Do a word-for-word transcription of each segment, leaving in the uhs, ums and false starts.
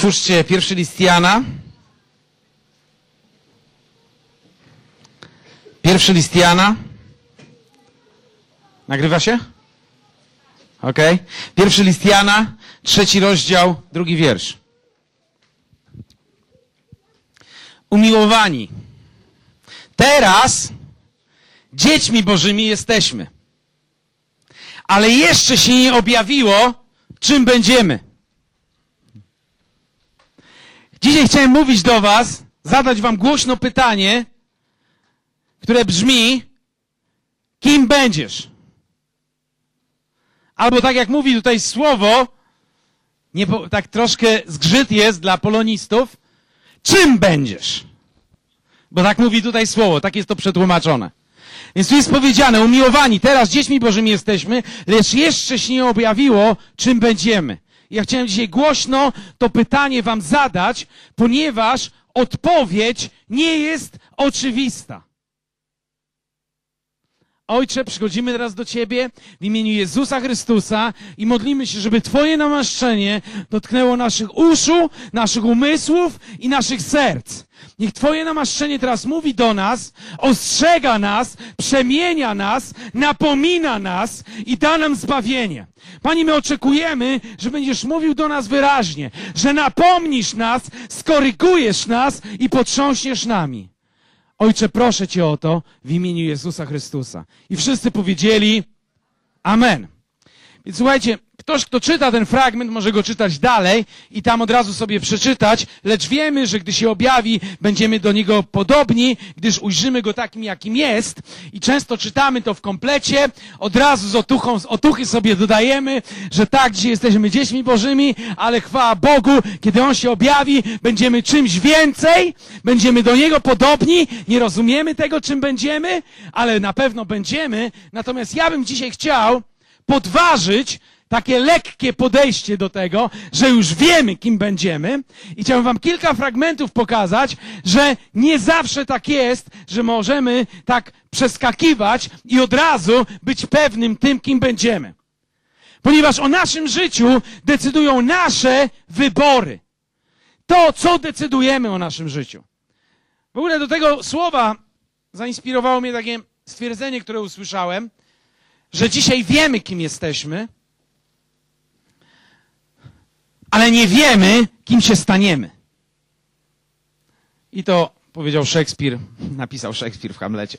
Otwórzcie pierwszy list Jana. Pierwszy list Jana. Nagrywa się? Okej. Okay. Pierwszy list Jana, trzeci rozdział, drugi wiersz. Umiłowani, teraz dziećmi Bożymi jesteśmy, ale jeszcze się nie objawiło, czym będziemy. Dzisiaj chciałem mówić do was, zadać wam głośno pytanie, które brzmi: kim będziesz? Albo tak jak mówi tutaj słowo, nie, tak troszkę zgrzyt jest dla polonistów, czym będziesz? Bo tak mówi tutaj słowo, tak jest to przetłumaczone. Więc tu jest powiedziane: umiłowani, teraz dziećmi Bożymi jesteśmy, lecz jeszcze się nie objawiło, czym będziemy. Ja chciałem dzisiaj głośno to pytanie wam zadać, ponieważ odpowiedź nie jest oczywista. Ojcze, przychodzimy teraz do Ciebie w imieniu Jezusa Chrystusa i modlimy się, żeby Twoje namaszczenie dotknęło naszych uszu, naszych umysłów i naszych serc. Niech Twoje namaszczenie teraz mówi do nas, ostrzega nas, przemienia nas, napomina nas i da nam zbawienie. Panie, my oczekujemy, że będziesz mówił do nas wyraźnie, że napomnisz nas, skorygujesz nas i potrząśniesz nami. Ojcze, proszę Cię o to w imieniu Jezusa Chrystusa. I wszyscy powiedzieli amen. Więc słuchajcie, ktoś, kto czyta ten fragment, może go czytać dalej i tam od razu sobie przeczytać, lecz wiemy, że gdy się objawi, będziemy do Niego podobni, gdyż ujrzymy Go takim, jakim jest. I często czytamy to w komplecie, od razu z otuchą, z otuchy sobie dodajemy, że tak, dzisiaj jesteśmy dziećmi Bożymi, ale chwała Bogu, kiedy On się objawi, będziemy czymś więcej, będziemy do Niego podobni, nie rozumiemy tego, czym będziemy, ale na pewno będziemy. Natomiast ja bym dzisiaj chciał podważyć takie lekkie podejście do tego, że już wiemy, kim będziemy. I chciałbym wam kilka fragmentów pokazać, że nie zawsze tak jest, że możemy tak przeskakiwać i od razu być pewnym tym, kim będziemy. Ponieważ o naszym życiu decydują nasze wybory. To, co decydujemy o naszym życiu. W ogóle do tego słowa zainspirowało mnie takie stwierdzenie, które usłyszałem, że dzisiaj wiemy, kim jesteśmy, ale nie wiemy, kim się staniemy. I to powiedział Szekspir, napisał Szekspir w Hamlecie.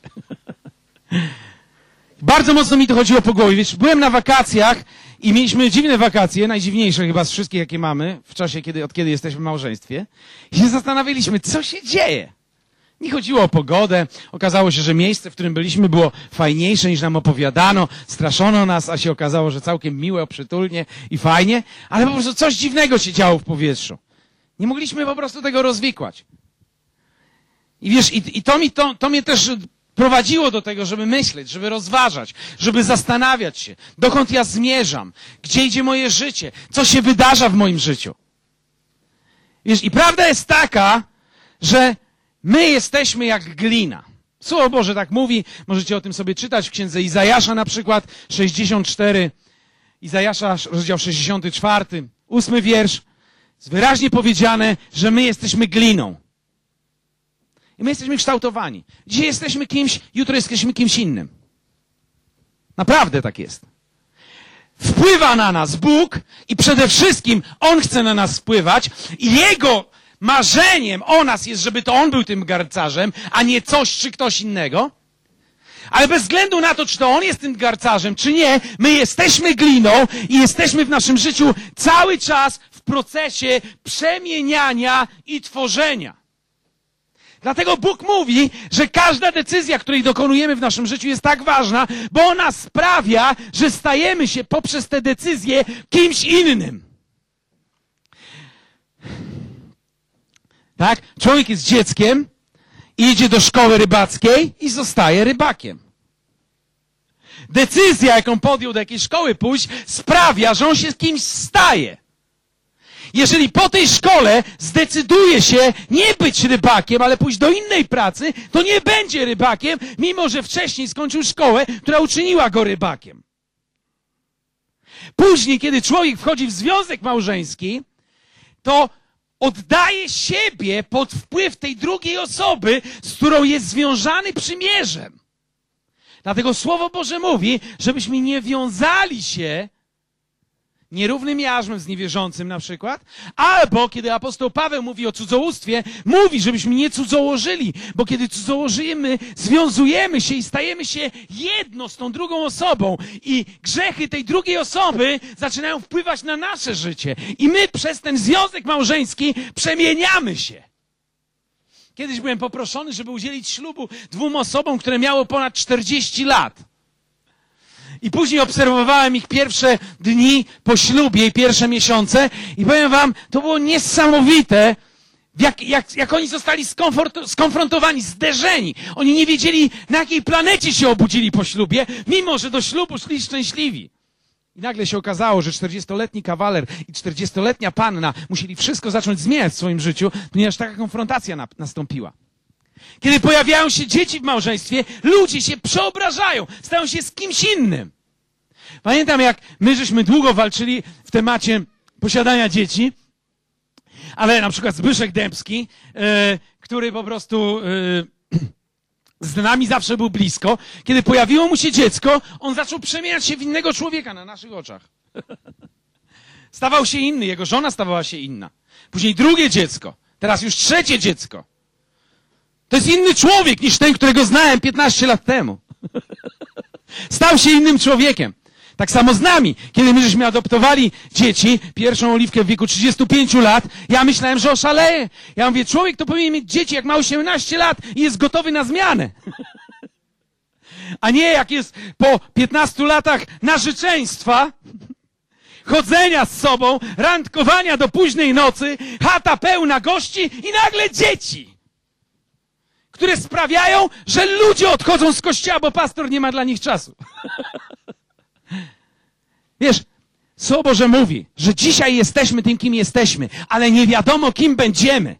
Bardzo mocno mi to chodziło po głowie. Wiesz, byłem na wakacjach i mieliśmy dziwne wakacje, najdziwniejsze chyba z wszystkich, jakie mamy, w czasie, kiedy, od kiedy jesteśmy w małżeństwie. I się zastanawialiśmy, co się dzieje. Nie chodziło o pogodę. Okazało się, że miejsce, w którym byliśmy, było fajniejsze niż nam opowiadano. Straszono nas, a się okazało, że całkiem miłe, przytulnie i fajnie. Ale po prostu coś dziwnego się działo w powietrzu. Nie mogliśmy po prostu tego rozwikłać. I wiesz, i, i to, mi, to, to mnie też prowadziło do tego, żeby myśleć, żeby rozważać, żeby zastanawiać się, dokąd ja zmierzam, gdzie idzie moje życie, co się wydarza w moim życiu. Wiesz, i prawda jest taka, że my jesteśmy jak glina. Słowo Boże tak mówi, możecie o tym sobie czytać w księdze Izajasza na przykład, sześćdziesiąt cztery, Izajasza, rozdział sześćdziesiąty czwarty, ósmy wiersz. Jest wyraźnie powiedziane, że my jesteśmy gliną. I my jesteśmy kształtowani. Dzisiaj jesteśmy kimś, jutro jesteśmy kimś innym. Naprawdę tak jest. Wpływa na nas Bóg i przede wszystkim On chce na nas wpływać i Jego marzeniem o nas jest, żeby to On był tym garncarzem, a nie coś czy ktoś innego. Ale bez względu na to, czy to On jest tym garncarzem, czy nie, my jesteśmy gliną i jesteśmy w naszym życiu cały czas w procesie przemieniania i tworzenia. Dlatego Bóg mówi, że każda decyzja, której dokonujemy w naszym życiu, jest tak ważna, bo ona sprawia, że stajemy się poprzez te decyzje kimś innym. Tak? Człowiek jest dzieckiem, idzie do szkoły rybackiej i zostaje rybakiem. Decyzja, jaką podjął do jakiej szkoły pójść, sprawia, że on się kimś staje. Jeżeli po tej szkole zdecyduje się nie być rybakiem, ale pójść do innej pracy, to nie będzie rybakiem, mimo że wcześniej skończył szkołę, która uczyniła go rybakiem. Później, kiedy człowiek wchodzi w związek małżeński, to oddaje siebie pod wpływ tej drugiej osoby, z którą jest związany przymierzem. Dlatego Słowo Boże mówi, żebyśmy nie wiązali się nierównym jarzmem z niewierzącym na przykład, albo kiedy apostoł Paweł mówi o cudzołóstwie, mówi, żebyśmy nie cudzołożyli, bo kiedy cudzołożymy, związujemy się i stajemy się jedno z tą drugą osobą i grzechy tej drugiej osoby zaczynają wpływać na nasze życie i my przez ten związek małżeński przemieniamy się. Kiedyś byłem poproszony, żeby udzielić ślubu dwóm osobom, które miały ponad czterdzieści lat. I później obserwowałem ich pierwsze dni po ślubie i pierwsze miesiące i powiem wam, to było niesamowite, jak, jak, jak oni zostali skonfrontowani, zderzeni. Oni nie wiedzieli, na jakiej planecie się obudzili po ślubie, mimo że do ślubu szli szczęśliwi. I nagle się okazało, że czterdziestoletni kawaler i czterdziestoletnia panna musieli wszystko zacząć zmieniać w swoim życiu, ponieważ taka konfrontacja na, nastąpiła. Kiedy pojawiają się dzieci w małżeństwie, ludzie się przeobrażają, stają się z kimś innym. Pamiętam, jak my żeśmy długo walczyli w temacie posiadania dzieci, ale na przykład Zbyszek Dębski, e, który po prostu e, z nami zawsze był blisko, kiedy pojawiło mu się dziecko, on zaczął przemieniać się w innego człowieka na naszych oczach. Stawał się inny, jego żona stawała się inna. Później drugie dziecko, teraz już trzecie dziecko. To jest inny człowiek niż ten, którego znałem piętnaście lat temu. Stał się innym człowiekiem. Tak samo z nami. Kiedy my żeśmy adoptowali dzieci, pierwszą Oliwkę w wieku trzydziestu pięciu lat, ja myślałem, że oszaleję. Ja mówię, człowiek to powinien mieć dzieci, jak ma osiemnaście lat i jest gotowy na zmianę. A nie jak jest po piętnastu latach narzeczeństwa, chodzenia z sobą, randkowania do późnej nocy, chata pełna gości i nagle dzieci, które sprawiają, że ludzie odchodzą z kościoła, bo pastor nie ma dla nich czasu. Wiesz, Słowo Boże mówi, że dzisiaj jesteśmy tym, kim jesteśmy, ale nie wiadomo, kim będziemy.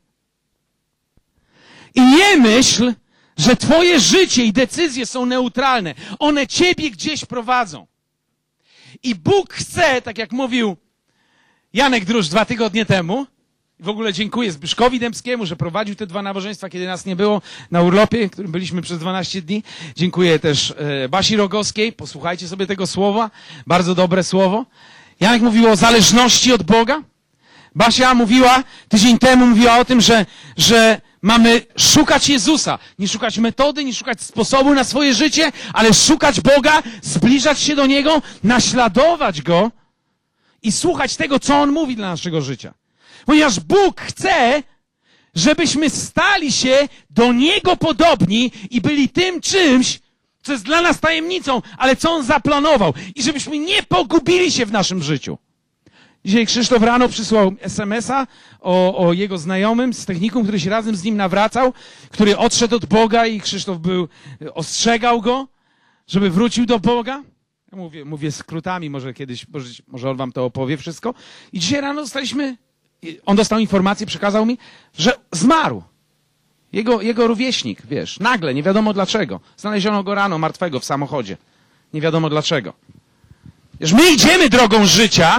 I nie myśl, że twoje życie i decyzje są neutralne. One ciebie gdzieś prowadzą. I Bóg chce, tak jak mówił Janek Drusz dwa tygodnie temu, w ogóle dziękuję Zbyszkowi Dębskiemu, że prowadził te dwa nabożeństwa, kiedy nas nie było na urlopie, którym byliśmy przez dwanaście dni. Dziękuję też e, Basi Rogowskiej. Posłuchajcie sobie tego słowa. Bardzo dobre słowo. Janek mówił o zależności od Boga. Basia mówiła, tydzień temu mówiła o tym, że, że mamy szukać Jezusa. Nie szukać metody, nie szukać sposobu na swoje życie, ale szukać Boga, zbliżać się do Niego, naśladować Go i słuchać tego, co On mówi dla naszego życia. Ponieważ Bóg chce, żebyśmy stali się do Niego podobni i byli tym czymś, co jest dla nas tajemnicą, ale co On zaplanował. I żebyśmy nie pogubili się w naszym życiu. Dzisiaj Krzysztof rano przysłał es em es a o, o jego znajomym z technikum, który się razem z nim nawracał, który odszedł od Boga i Krzysztof był, ostrzegał go, żeby wrócił do Boga. Ja mówię, mówię skrótami, może kiedyś, może, może on wam to opowie wszystko. I dzisiaj rano dostaliśmy, on dostał informację, przekazał mi, że zmarł. Jego, jego rówieśnik, wiesz, nagle, nie wiadomo dlaczego. Znaleziono go rano martwego w samochodzie. Nie wiadomo dlaczego. Wiesz, my idziemy drogą życia,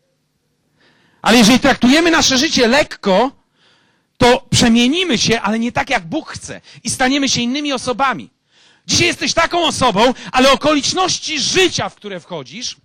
ale jeżeli traktujemy nasze życie lekko, to przemienimy się, ale nie tak, jak Bóg chce. I staniemy się innymi osobami. Dzisiaj jesteś taką osobą, ale okoliczności życia, w które wchodzisz,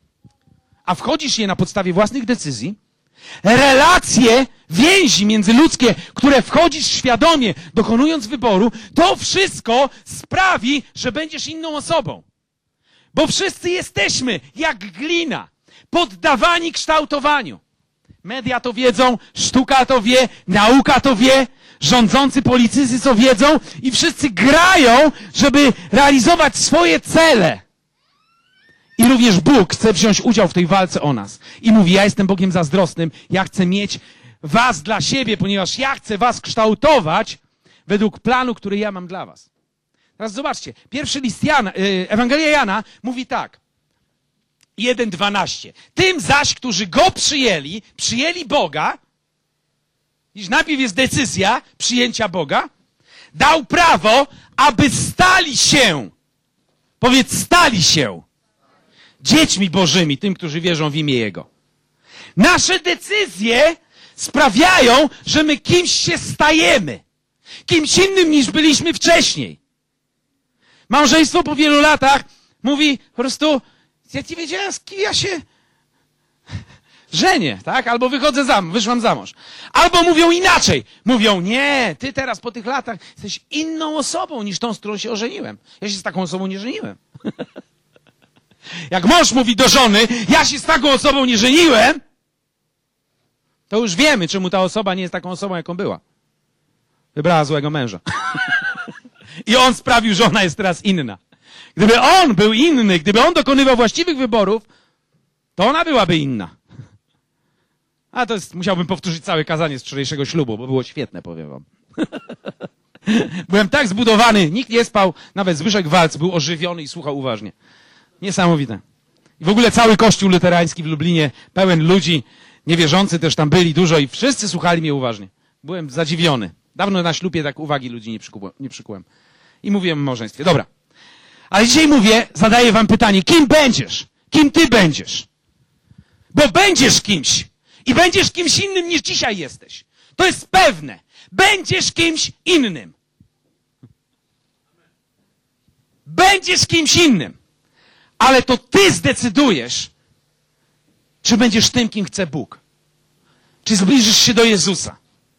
a wchodzisz je na podstawie własnych decyzji, relacje, więzi międzyludzkie, które wchodzisz świadomie, dokonując wyboru, to wszystko sprawi, że będziesz inną osobą. Bo wszyscy jesteśmy jak glina, poddawani kształtowaniu. Media to wiedzą, sztuka to wie, nauka to wie, rządzący politycy to wiedzą i wszyscy grają, żeby realizować swoje cele. I również Bóg chce wziąć udział w tej walce o nas. I mówi, ja jestem Bogiem zazdrosnym, ja chcę mieć was dla siebie, ponieważ ja chcę was kształtować według planu, który ja mam dla was. Teraz zobaczcie, pierwszy list Jana, Ewangelia Jana mówi tak. jeden dwanaście. Tym zaś, którzy Go przyjęli, przyjęli Boga, iż najpierw jest decyzja przyjęcia Boga, dał prawo, aby stali się, powiedz stali się, dziećmi Bożymi, tym, którzy wierzą w imię Jego. Nasze decyzje sprawiają, że my kimś się stajemy. Kimś innym niż byliśmy wcześniej. Małżeństwo po wielu latach mówi po prostu, ja nie wiedziałem, z kim ja się żenię, tak? Albo wychodzę za mąż, wyszłam za mąż. Albo mówią inaczej. Mówią, nie, ty teraz po tych latach jesteś inną osobą niż tą, z którą się ożeniłem. Ja się z taką osobą nie żeniłem. Jak mąż mówi do żony, ja się z taką osobą nie żeniłem, to już wiemy, czemu ta osoba nie jest taką osobą, jaką była. Wybrała złego męża. I on sprawił, że ona jest teraz inna. Gdyby on był inny, gdyby on dokonywał właściwych wyborów, to ona byłaby inna. A to jest, musiałbym powtórzyć całe kazanie z wczorajszego ślubu, bo było świetne, powiem wam. Byłem tak zbudowany, nikt nie spał, nawet Zbyszek Walc był ożywiony i słuchał uważnie. Niesamowite. I w ogóle cały kościół luterański w Lublinie, pełen ludzi, niewierzący też tam byli dużo i wszyscy słuchali mnie uważnie. Byłem zadziwiony. Dawno na ślubie tak uwagi ludzi nie przykułem. Nie przykułem. I mówiłem o małżeństwie. Dobra. Ale dzisiaj mówię, zadaję wam pytanie, kim będziesz? Kim ty będziesz? Bo będziesz kimś. I będziesz kimś innym niż dzisiaj jesteś. To jest pewne. Będziesz kimś innym. Będziesz kimś innym. Ale to ty zdecydujesz, czy będziesz tym, kim chce Bóg. Czy zbliżysz się do Jezusa.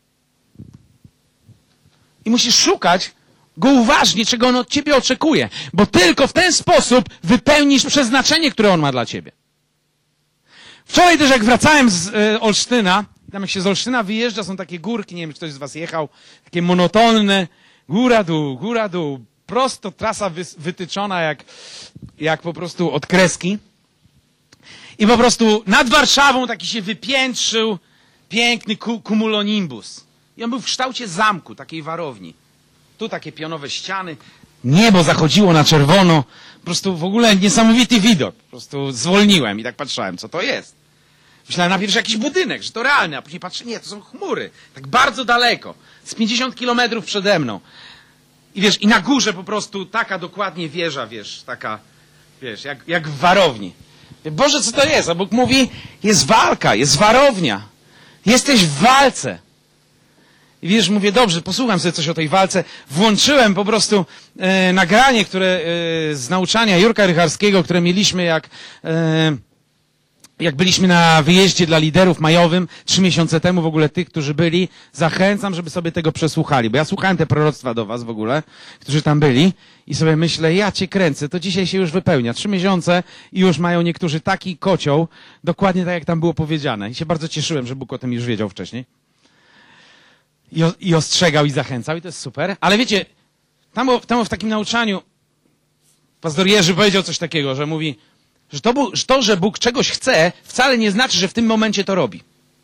I musisz szukać Go uważnie, czego On od ciebie oczekuje. Bo tylko w ten sposób wypełnisz przeznaczenie, które On ma dla ciebie. Wczoraj też jak wracałem z e, Olsztyna, tam jak się z Olsztyna wyjeżdża, są takie górki, nie wiem, czy ktoś z was jechał, takie monotonne, góra, dół, góra, dół, prosto trasa wy, wytyczona jak, jak po prostu od kreski. I po prostu nad Warszawą taki się wypiętrzył piękny cumulonimbus. I on był w kształcie zamku, takiej warowni. Tu takie pionowe ściany, niebo zachodziło na czerwono, po prostu w ogóle niesamowity widok. Po prostu zwolniłem i tak patrzyłem, co to jest. Myślałem najpierw, że jakiś budynek, że to realne, a później patrzę, nie, to są chmury. Tak bardzo daleko, z pięćdziesiąt kilometrów przede mną. I wiesz, i na górze po prostu taka dokładnie wieża, wiesz, taka, wiesz, jak, jak w warowni. Boże, co to jest? A Bóg mówi, jest walka, jest warownia. Jesteś w walce. I wiesz, mówię, dobrze, posłucham sobie coś o tej walce. Włączyłem po prostu e, nagranie, które e, z nauczania Jurka Rycharskiego, które mieliśmy jak, e, jak byliśmy na wyjeździe dla liderów majowym trzy miesiące temu. W ogóle tych, którzy byli, zachęcam, żeby sobie tego przesłuchali. Bo ja słuchałem te proroctwa do was w ogóle, którzy tam byli i sobie myślę, ja cię kręcę, to dzisiaj się już wypełnia. Trzy miesiące i już mają niektórzy taki kocioł, dokładnie tak jak tam było powiedziane. I się bardzo cieszyłem, że Bóg o tym już wiedział wcześniej. I, o, I ostrzegał i zachęcał i to jest super. Ale wiecie, tam, tam w takim nauczaniu pastor Jerzy powiedział coś takiego, że mówi, że to, że to, że Bóg czegoś chce, wcale nie znaczy, że w tym momencie to robi.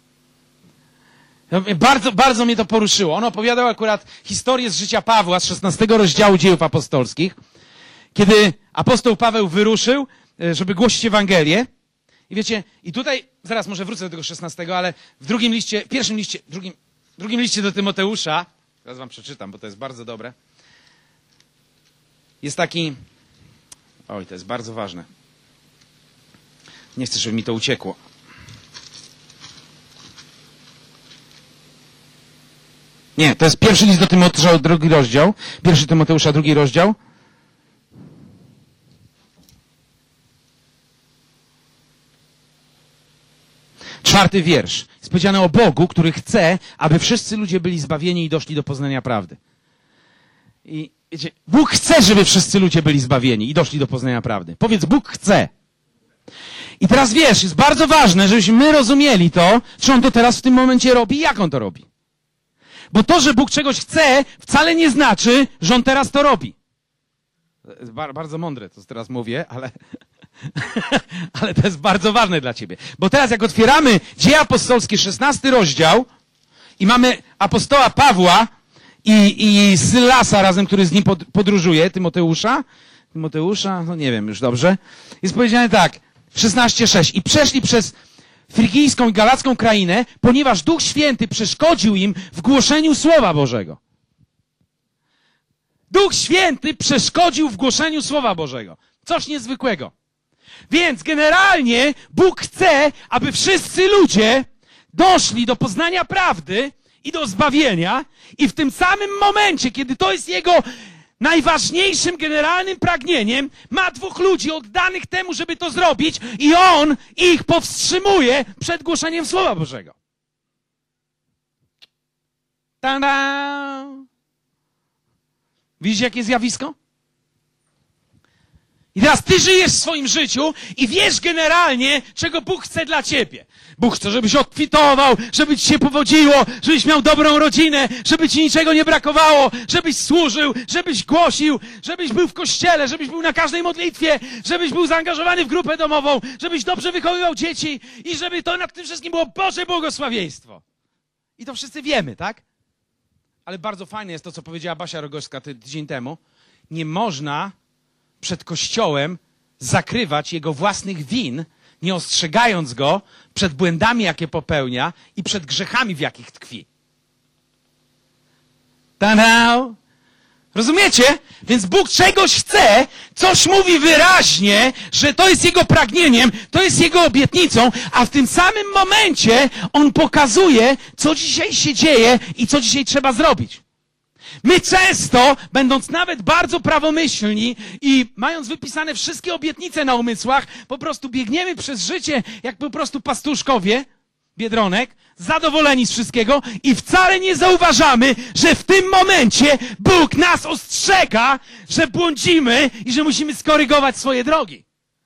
Bardzo, bardzo mnie to poruszyło. On opowiadał akurat historię z życia Pawła z szesnastego rozdziału Dziejów Apostolskich, kiedy apostoł Paweł wyruszył, żeby głosić Ewangelię. I wiecie, i tutaj, zaraz może wrócę do tego szesnastego, ale w drugim liście, pierwszym liście, drugim, drugim liście do Tymoteusza, teraz wam przeczytam, bo to jest bardzo dobre, jest taki, oj, to jest bardzo ważne. Nie chcę, żeby mi to uciekło. Nie, to jest pierwszy list do Tymoteusza, drugi rozdział. Pierwszy Tymoteusza, drugi rozdział. Czwarty wiersz. Jest powiedziane o Bogu, który chce, aby wszyscy ludzie byli zbawieni i doszli do poznania prawdy. I wiecie, Bóg chce, żeby wszyscy ludzie byli zbawieni i doszli do poznania prawdy. Powiedz, Bóg chce. I teraz wiesz, jest bardzo ważne, żebyśmy my rozumieli to, czy On to teraz w tym momencie robi i jak On to robi. Bo to, że Bóg czegoś chce, wcale nie znaczy, że On teraz to robi. Jest bar- bardzo mądre, to teraz mówię, ale, ale to jest bardzo ważne dla ciebie. Bo teraz jak otwieramy Dzieje Apostolskie, szesnasty rozdział i mamy apostoła Pawła i, i Sylasa razem, który z nim pod, podróżuje, Tymoteusza, Tymoteusza, no nie wiem już dobrze, jest powiedziane tak, szesnaście sześć. I przeszli przez frygijską i galacką krainę, ponieważ Duch Święty przeszkodził im w głoszeniu Słowa Bożego. Duch Święty przeszkodził w głoszeniu Słowa Bożego. Coś niezwykłego. Więc generalnie Bóg chce, aby wszyscy ludzie doszli do poznania prawdy i do zbawienia i w tym samym momencie, kiedy to jest jego najważniejszym, generalnym pragnieniem, ma dwóch ludzi oddanych temu, żeby to zrobić i on ich powstrzymuje przed głoszeniem Słowa Bożego. Ta-da! Widzicie, jakie zjawisko? I teraz ty żyjesz w swoim życiu i wiesz generalnie, czego Bóg chce dla ciebie. Bóg chce, żebyś odkwitował, żeby ci się powodziło, żebyś miał dobrą rodzinę, żeby ci niczego nie brakowało, żebyś służył, żebyś głosił, żebyś był w kościele, żebyś był na każdej modlitwie, żebyś był zaangażowany w grupę domową, żebyś dobrze wychowywał dzieci i żeby to nad tym wszystkim było Boże błogosławieństwo. I to wszyscy wiemy, tak? Ale bardzo fajne jest to, co powiedziała Basia Rogoszka tydzień temu. Nie można przed Kościołem zakrywać jego własnych win, nie ostrzegając go przed błędami, jakie popełnia i przed grzechami, w jakich tkwi. Ta-da! Rozumiecie? Więc Bóg czegoś chce, coś mówi wyraźnie, że to jest Jego pragnieniem, to jest Jego obietnicą, a w tym samym momencie On pokazuje, co dzisiaj się dzieje i co dzisiaj trzeba zrobić. My często, będąc nawet bardzo prawomyślni i mając wypisane wszystkie obietnice na umysłach, po prostu biegniemy przez życie jak po prostu pastuszkowie, Biedronek, zadowoleni z wszystkiego i wcale nie zauważamy, że w tym momencie Bóg nas ostrzega, że błądzimy i że musimy skorygować swoje drogi.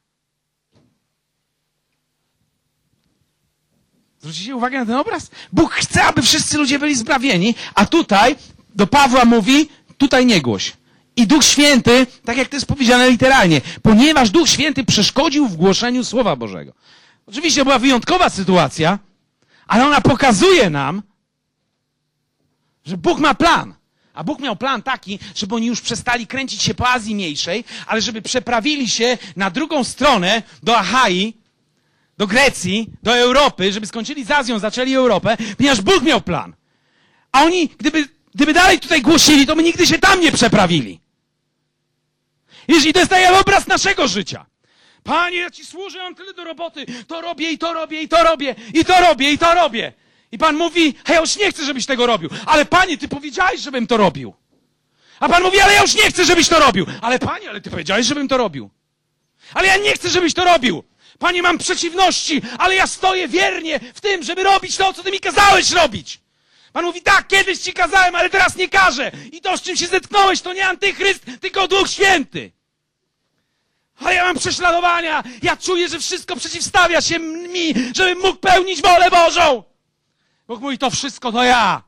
Zwrócicie uwagę na ten obraz? Bóg chce, aby wszyscy ludzie byli zbawieni, a tutaj do Pawła mówi, tutaj nie głoś. I Duch Święty, tak jak to jest powiedziane literalnie, ponieważ Duch Święty przeszkodził w głoszeniu Słowa Bożego. Oczywiście była wyjątkowa sytuacja, ale ona pokazuje nam, że Bóg ma plan. A Bóg miał plan taki, żeby oni już przestali kręcić się po Azji Mniejszej, ale żeby przeprawili się na drugą stronę do Achai, do Grecji, do Europy, żeby skończyli z Azją, zaczęli Europę, ponieważ Bóg miał plan. A oni, gdyby, gdyby dalej tutaj głosili, to my nigdy się tam nie przeprawili. Jeśli to jest taki obraz naszego życia. Panie, ja Ci służę, mam tyle do roboty. To robię i to robię i to robię i to robię i to robię. I Pan mówi, a ja już nie chcę, żebyś tego robił. Ale Panie, Ty powiedziałeś, żebym to robił. A Pan mówi, ale ja już nie chcę, żebyś to robił. Ale Panie, ale Ty powiedziałeś, żebym to robił. Ale ja nie chcę, żebyś to robił. Panie, mam przeciwności, ale ja stoję wiernie w tym, żeby robić to, co Ty mi kazałeś robić. Pan mówi, tak, kiedyś Ci kazałem, ale teraz nie każę. I to, z czym się zetknąłeś, to nie antychryst, tylko Duch Święty. Ale ja mam prześladowania. Ja czuję, że wszystko przeciwstawia się mi, żebym mógł pełnić wolę Bożą. Bóg mówi, to wszystko to ja.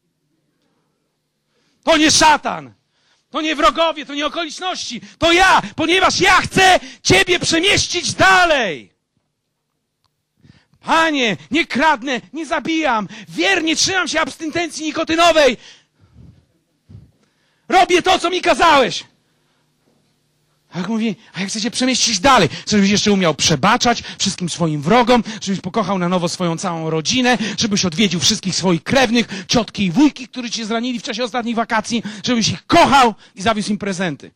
To nie szatan. To nie wrogowie, to nie okoliczności. To ja, ponieważ ja chcę Ciebie przemieścić dalej. Panie, nie kradnę, nie zabijam. Wiernie trzymam się abstynencji nikotynowej. Robię to, co mi kazałeś. A jak mówi, a jak chcecie przemieścić dalej? Żebyś jeszcze umiał przebaczać wszystkim swoim wrogom, żebyś pokochał na nowo swoją całą rodzinę, żebyś odwiedził wszystkich swoich krewnych, ciotki i wujki, którzy cię zranili w czasie ostatnich wakacji, żebyś ich kochał i zawiózł im prezenty.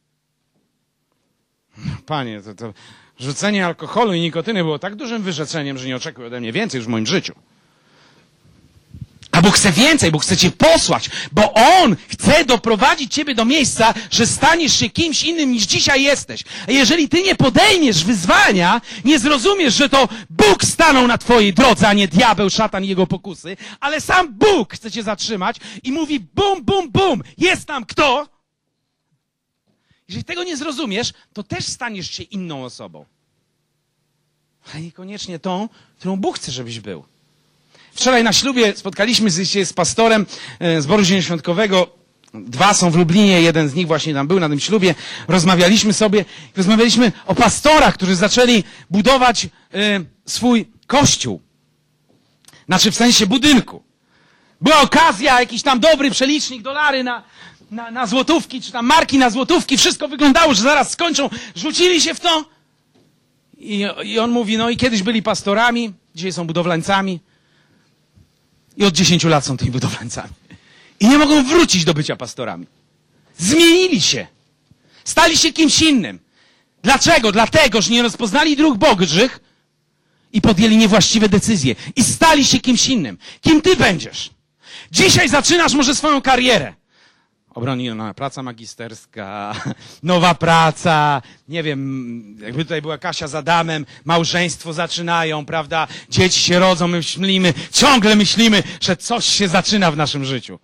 Panie, to, to rzucenie alkoholu i nikotyny było tak dużym wyrzeczeniem, że nie oczekuj ode mnie więcej już w moim życiu. A Bóg chce więcej, Bóg chce Cię posłać, bo On chce doprowadzić Ciebie do miejsca, że staniesz się kimś innym niż dzisiaj jesteś. A jeżeli Ty nie podejmiesz wyzwania, nie zrozumiesz, że to Bóg stanął na Twojej drodze, a nie diabeł, szatan i jego pokusy, ale sam Bóg chce Cię zatrzymać i mówi bum, bum, bum, jest tam kto? Jeżeli tego nie zrozumiesz, to też staniesz się inną osobą. Ale niekoniecznie tą, którą Bóg chce, żebyś był. Wczoraj na ślubie spotkaliśmy się z pastorem zboru zielonoświątkowego. Dwa są w Lublinie, jeden z nich właśnie tam był na tym ślubie. Rozmawialiśmy sobie, rozmawialiśmy o pastorach, którzy zaczęli budować y, swój kościół. Znaczy w sensie budynku. Była okazja, jakiś tam dobry przelicznik, dolary na, na, na złotówki, czy tam marki na złotówki. Wszystko wyglądało, że zaraz skończą. Rzucili się w to. I, i on mówi, no i kiedyś byli pastorami, dzisiaj są budowlańcami. I od dziesięciu lat są tymi budowlańcami. I nie mogą wrócić do bycia pastorami. Zmienili się. Stali się kimś innym. Dlaczego? Dlatego, że nie rozpoznali dróg Bożych i podjęli niewłaściwe decyzje i stali się kimś innym. Kim ty będziesz? Dzisiaj zaczynasz może swoją karierę. Obroniona praca magisterska, nowa praca, nie wiem, jakby tutaj była Kasia z Adamem, małżeństwo zaczynają, prawda? Dzieci się rodzą, my myślimy, ciągle myślimy, że coś się zaczyna w naszym życiu.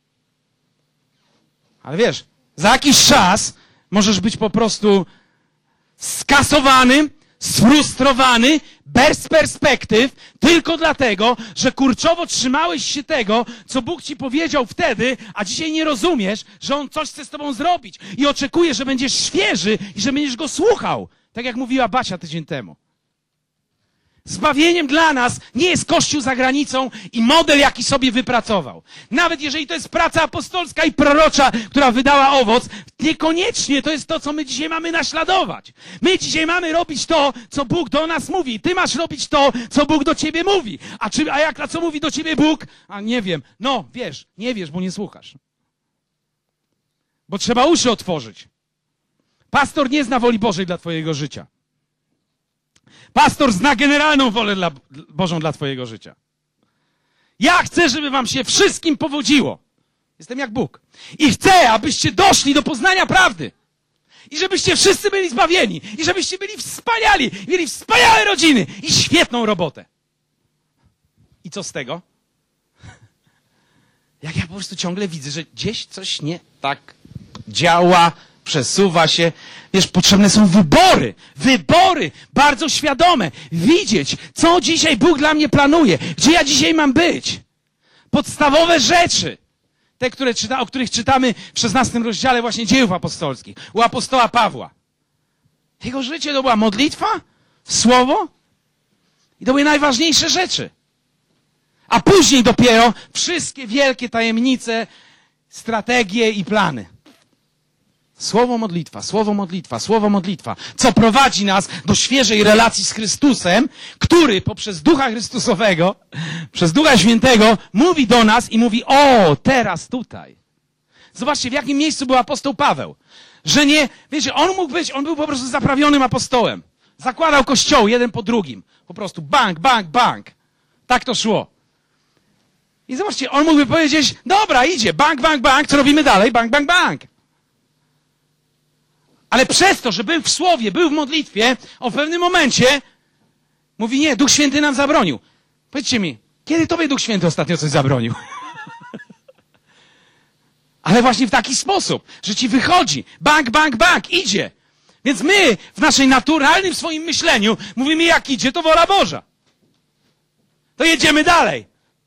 Ale wiesz, za jakiś czas możesz być po prostu skasowany, sfrustrowany, bez perspektyw, tylko dlatego, że kurczowo trzymałeś się tego, co Bóg ci powiedział wtedy, a dzisiaj nie rozumiesz, że On coś chce z tobą zrobić i oczekuje, że będziesz świeży i że będziesz Go słuchał. Tak jak mówiła Basia tydzień temu. Zbawieniem dla nas nie jest Kościół za granicą i model, jaki sobie wypracował. Nawet jeżeli to jest praca apostolska i prorocza, która wydała owoc, niekoniecznie to jest to, co my dzisiaj mamy naśladować. My dzisiaj mamy robić to, co Bóg do nas mówi. Ty masz robić to, co Bóg do ciebie mówi. A, czy, a jak, a co mówi do ciebie Bóg? A nie wiem. No, wiesz, nie wiesz, bo nie słuchasz. Bo trzeba uszy otworzyć. Pastor nie zna woli Bożej dla twojego życia. Pastor zna generalną wolę dla, Bożą dla twojego życia. Ja chcę, żeby wam się wszystkim powodziło. Jestem jak Bóg. I chcę, abyście doszli do poznania prawdy. I żebyście wszyscy byli zbawieni. I żebyście byli wspaniali. Mieli wspaniałe rodziny. I świetną robotę. I co z tego? Jak ja po prostu ciągle widzę, że gdzieś coś nie tak działa, przesuwa się. Wiesz, potrzebne są wybory. Wybory bardzo świadome. Widzieć, co dzisiaj Bóg dla mnie planuje. Gdzie ja dzisiaj mam być. Podstawowe rzeczy. Te, które czyta, o których czytamy w szesnastym rozdziale właśnie Dziejów Apostolskich. U apostoła Pawła. Jego życie to była modlitwa, słowo i to były najważniejsze rzeczy. A później dopiero wszystkie wielkie tajemnice, strategie i plany. Słowo modlitwa, słowo modlitwa, słowo modlitwa, co prowadzi nas do świeżej relacji z Chrystusem, który poprzez Ducha Chrystusowego, przez Ducha Świętego mówi do nas i mówi, o, teraz tutaj. Zobaczcie, w jakim miejscu był apostoł Paweł. Że nie, wiecie, on mógł być, on był po prostu zaprawionym apostołem. Zakładał kościoły jeden po drugim. Po prostu bang, bang, bang. Tak to szło. I zobaczcie, on mógłby powiedzieć, dobra, idzie, bang, bang, bang, co robimy dalej? Bang, bang, bang. Ale przez to, że był w słowie, był w modlitwie, on w pewnym momencie mówi, nie, Duch Święty nam zabronił. Powiedzcie mi, kiedy tobie Duch Święty ostatnio coś zabronił? Ale właśnie w taki sposób, że ci wychodzi, bang, bang, bang, idzie. Więc my w naszej naturalnym swoim myśleniu mówimy, jak idzie, to wola Boża. To jedziemy dalej.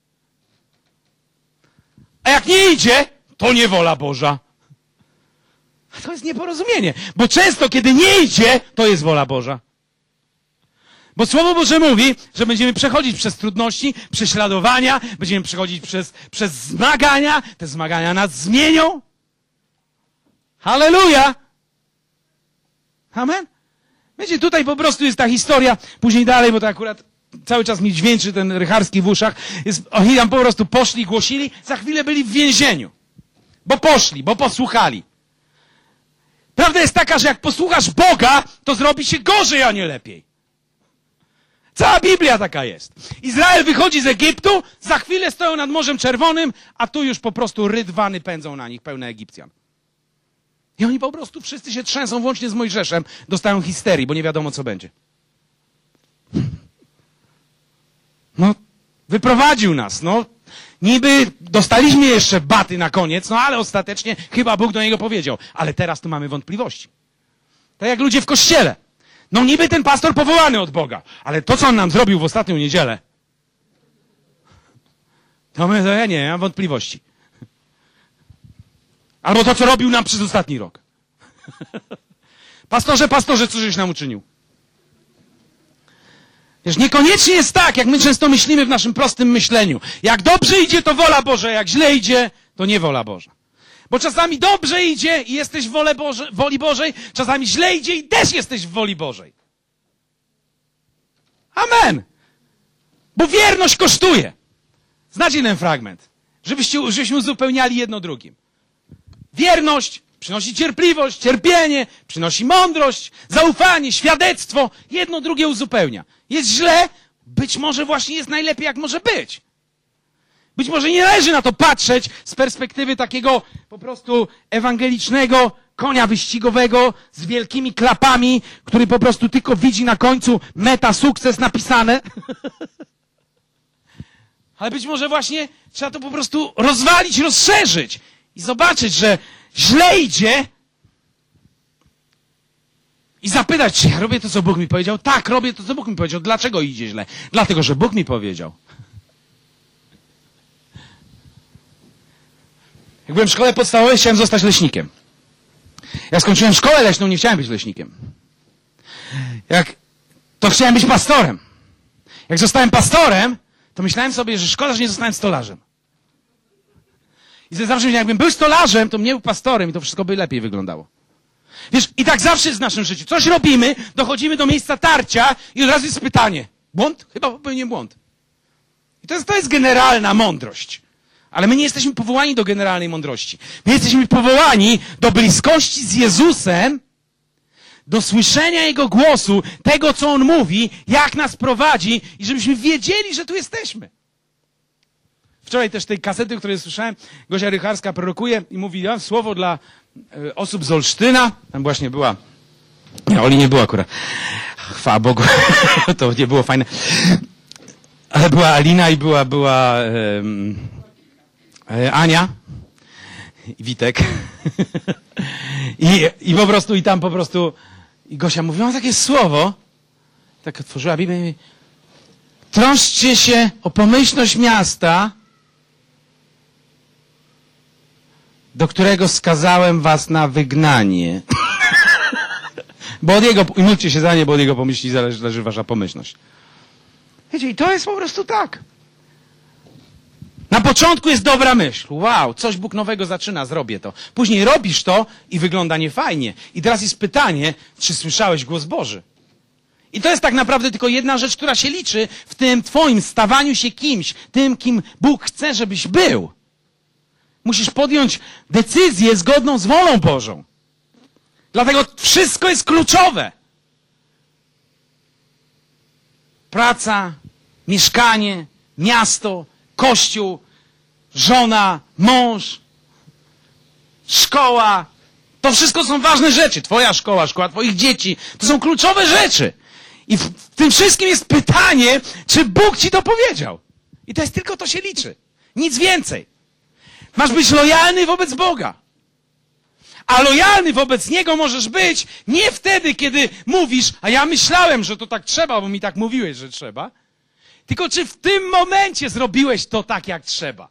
A jak nie idzie, to nie wola Boża. To jest nieporozumienie, bo często, kiedy nie idzie, to jest wola Boża. Bo Słowo Boże mówi, że będziemy przechodzić przez trudności, prześladowania, będziemy przechodzić przez, przez zmagania, te zmagania nas zmienią. Halleluja! Amen? Wiecie, tutaj po prostu jest ta historia, później dalej, bo to akurat cały czas mi dźwięczy ten rycharski w uszach, jest, oni tam po prostu poszli, głosili, za chwilę byli w więzieniu. Bo poszli, bo posłuchali. Prawda jest taka, że jak posłuchasz Boga, to zrobi się gorzej, a nie lepiej. Cała Biblia taka jest. Izrael wychodzi z Egiptu, za chwilę stoją nad Morzem Czerwonym, a tu już po prostu rydwany pędzą na nich, pełne Egipcjan. I oni po prostu wszyscy się trzęsą, włącznie z Mojżeszem, dostają histerii, bo nie wiadomo, co będzie. No, wyprowadził nas, no. Niby dostaliśmy jeszcze baty na koniec, no ale ostatecznie chyba Bóg do niego powiedział. Ale teraz tu mamy wątpliwości. Tak jak ludzie w kościele. No niby ten pastor powołany od Boga, ale to, co on nam zrobił w ostatnią niedzielę, to my, to ja nie, ja mam wątpliwości. Albo to, co robił nam przez ostatni rok. Pastorze, pastorze, co żeś nam uczynił? Wiesz, niekoniecznie jest tak, jak my często myślimy w naszym prostym myśleniu. Jak dobrze idzie, to wola Boża, jak źle idzie, to nie wola Boża. Bo czasami dobrze idzie i jesteś w wolę Boże, woli Bożej, czasami źle idzie i też jesteś w woli Bożej. Amen. Bo wierność kosztuje. Znacie ten fragment, żebyście, żebyśmy uzupełniali jedno drugim. Wierność przynosi cierpliwość, cierpienie, przynosi mądrość, zaufanie, świadectwo. Jedno drugie uzupełnia. Jest źle, być może właśnie jest najlepiej, jak może być. Być może nie należy na to patrzeć z perspektywy takiego po prostu ewangelicznego konia wyścigowego z wielkimi klapami, który po prostu tylko widzi na końcu meta, sukces napisane. Ale być może właśnie trzeba to po prostu rozwalić, rozszerzyć i zobaczyć, że źle idzie i zapytać, czy ja robię to, co Bóg mi powiedział? Tak, robię to, co Bóg mi powiedział. Dlaczego idzie źle? Dlatego, że Bóg mi powiedział. Jak byłem w szkole podstawowej, chciałem zostać leśnikiem. Jak skończyłem szkołę leśną, nie chciałem być leśnikiem. Jak, to chciałem być pastorem. Jak zostałem pastorem, to myślałem sobie, że szkoda, że nie zostałem stolarzem. I zawsze myślałem, jakbym był stolarzem, to mnie był pastorem i to wszystko by lepiej wyglądało. Wiesz, i tak zawsze jest w naszym życiu. Coś robimy, dochodzimy do miejsca tarcia i od razu jest pytanie. Błąd? Chyba popełniłem błąd. I to jest, to jest generalna mądrość. Ale my nie jesteśmy powołani do generalnej mądrości. My jesteśmy powołani do bliskości z Jezusem, do słyszenia Jego głosu, tego, co On mówi, jak nas prowadzi i żebyśmy wiedzieli, że tu jesteśmy. Wczoraj też tej kasety, której słyszałem, Gosia Rycharska prorokuje i mówi, ja, słowo dla y, osób z Olsztyna. Tam właśnie była, nie, Oli nie była akurat. Chwała Bogu, to nie było fajne. Ale była Alina i była, była y, y, Ania i Witek. I, I po prostu, i tam po prostu, i Gosia mówiła takie słowo, tak otworzyła Biblię i mówi, troszczcie się o pomyślność miasta, do którego skazałem was na wygnanie. Bo od jego, i módlcie się za nie, bo od jego pomyśli zależy, zależy wasza pomyślność. Wiecie, i to jest po prostu tak. Na początku jest dobra myśl. Wow, coś Bóg nowego zaczyna, zrobię to. Później robisz to i wygląda niefajnie. I teraz jest pytanie, czy słyszałeś głos Boży? I to jest tak naprawdę tylko jedna rzecz, która się liczy w tym twoim stawaniu się kimś, tym, kim Bóg chce, żebyś był. Musisz podjąć decyzję zgodną z wolą Bożą. Dlatego wszystko jest kluczowe. Praca, mieszkanie, miasto, kościół, żona, mąż, szkoła. To wszystko są ważne rzeczy. Twoja szkoła, szkoła twoich dzieci. To są kluczowe rzeczy. I w, w tym wszystkim jest pytanie, czy Bóg ci to powiedział. I to jest tylko to się liczy. Nic więcej. Masz być lojalny wobec Boga. A lojalny wobec Niego możesz być nie wtedy, kiedy mówisz, a ja myślałem, że to tak trzeba, bo mi tak mówiłeś, że trzeba. Tylko czy w tym momencie zrobiłeś to tak, jak trzeba.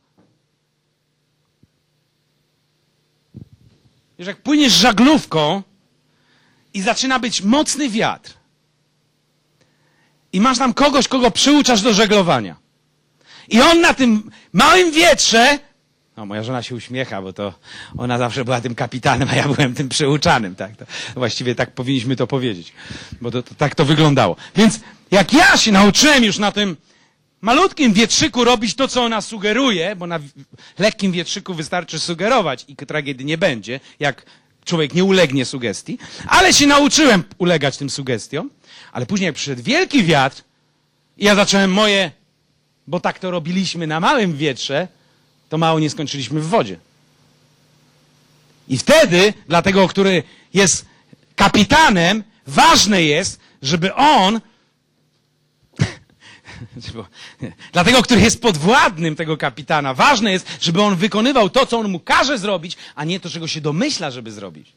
Wiesz, jak płyniesz żaglówką i zaczyna być mocny wiatr i masz tam kogoś, kogo przyuczasz do żeglowania. I on na tym małym wietrze, no moja żona się uśmiecha, bo to ona zawsze była tym kapitanem, a ja byłem tym przyuczanym. Tak? To właściwie tak powinniśmy to powiedzieć, bo to, to, tak to wyglądało. Więc jak ja się nauczyłem już na tym malutkim wietrzyku robić to, co ona sugeruje, bo na lekkim wietrzyku wystarczy sugerować i tragedii nie będzie, jak człowiek nie ulegnie sugestii, ale się nauczyłem ulegać tym sugestiom, ale później jak przyszedł wielki wiatr i ja zacząłem moje, bo tak to robiliśmy na małym wietrze, to mało nie skończyliśmy w wodzie. I wtedy, dla tego, który jest kapitanem, ważne jest, żeby on Dlatego, który jest podwładnym tego kapitana, ważne jest, żeby on wykonywał to, co on mu każe zrobić, a nie to, czego się domyśla, żeby zrobić.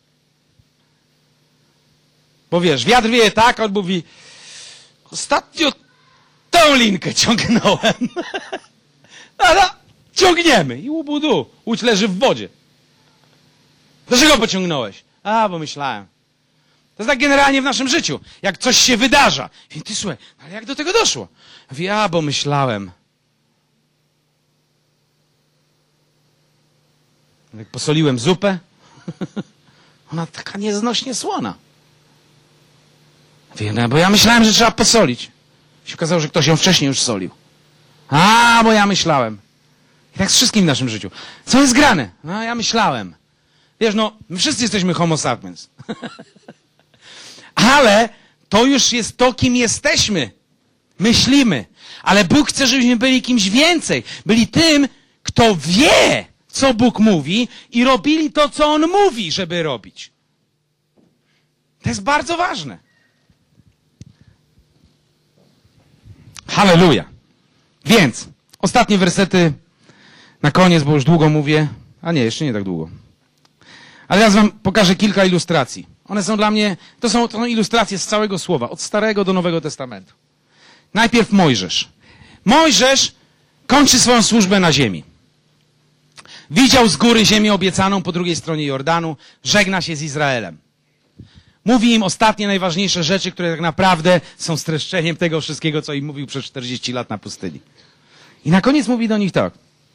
Bo wiesz, wiatr wieje tak, on mówi, ostatnio tą linkę ciągnąłem. No, no, ciągniemy. I łubudu, łódź leży w wodzie. Dlaczego pociągnąłeś? A, bo myślałem. To jest tak generalnie w naszym życiu. Jak coś się wydarza. I ty słuchaj, ale jak do tego doszło? Mówi, a, bo myślałem. Jak posoliłem zupę, ona taka nieznośnie słona. Mówi, no, bo ja myślałem, że trzeba posolić. I się okazało, że ktoś ją wcześniej już solił. A, bo ja myślałem. I tak z wszystkim w naszym życiu. Co jest grane? No, ja myślałem. Wiesz, no, my wszyscy jesteśmy homo sapiens. Ale to już jest to, kim jesteśmy. Myślimy. Ale Bóg chce, żebyśmy byli kimś więcej. Byli tym, kto wie, co Bóg mówi i robili to, co On mówi, żeby robić. To jest bardzo ważne. Halleluja. Więc, ostatnie wersety na koniec, bo już długo mówię. A nie, jeszcze nie tak długo. Ale ja wam pokażę kilka ilustracji. One są dla mnie, to są, to są ilustracje z całego słowa, od Starego do Nowego Testamentu. Najpierw Mojżesz. Mojżesz kończy swoją służbę na ziemi. Widział z góry ziemię obiecaną po drugiej stronie Jordanu, żegna się z Izraelem. Mówi im ostatnie, najważniejsze rzeczy, które tak naprawdę są streszczeniem tego wszystkiego, co im mówił przez czterdzieści lat na pustyni. I na koniec mówi do nich tak.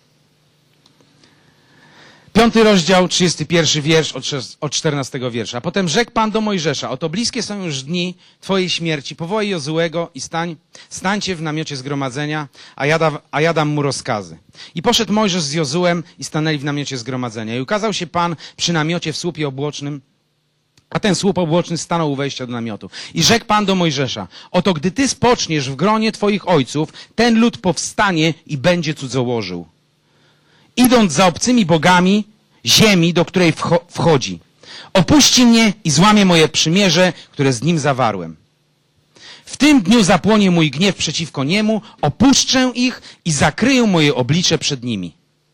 Piąty rozdział, trzydziesty pierwszy wiersz od czternastego wiersza. A potem rzekł Pan do Mojżesza, oto bliskie są już dni Twojej śmierci. Powołaj Jozuego i stań, stańcie w namiocie zgromadzenia, a ja, da, a ja dam mu rozkazy. I poszedł Mojżesz z Jozułem i stanęli w namiocie zgromadzenia. I ukazał się Pan przy namiocie w słupie obłocznym, a ten słup obłoczny stanął u wejścia do namiotu. I rzekł Pan do Mojżesza, oto gdy Ty spoczniesz w gronie Twoich ojców, ten lud powstanie i będzie cudzołożył, idąc za obcymi bogami ziemi, do której wchodzi. Opuści mnie i złamie moje przymierze, które z nim zawarłem. W tym dniu zapłonie mój gniew przeciwko niemu, opuszczę ich i zakryję moje oblicze przed nimi.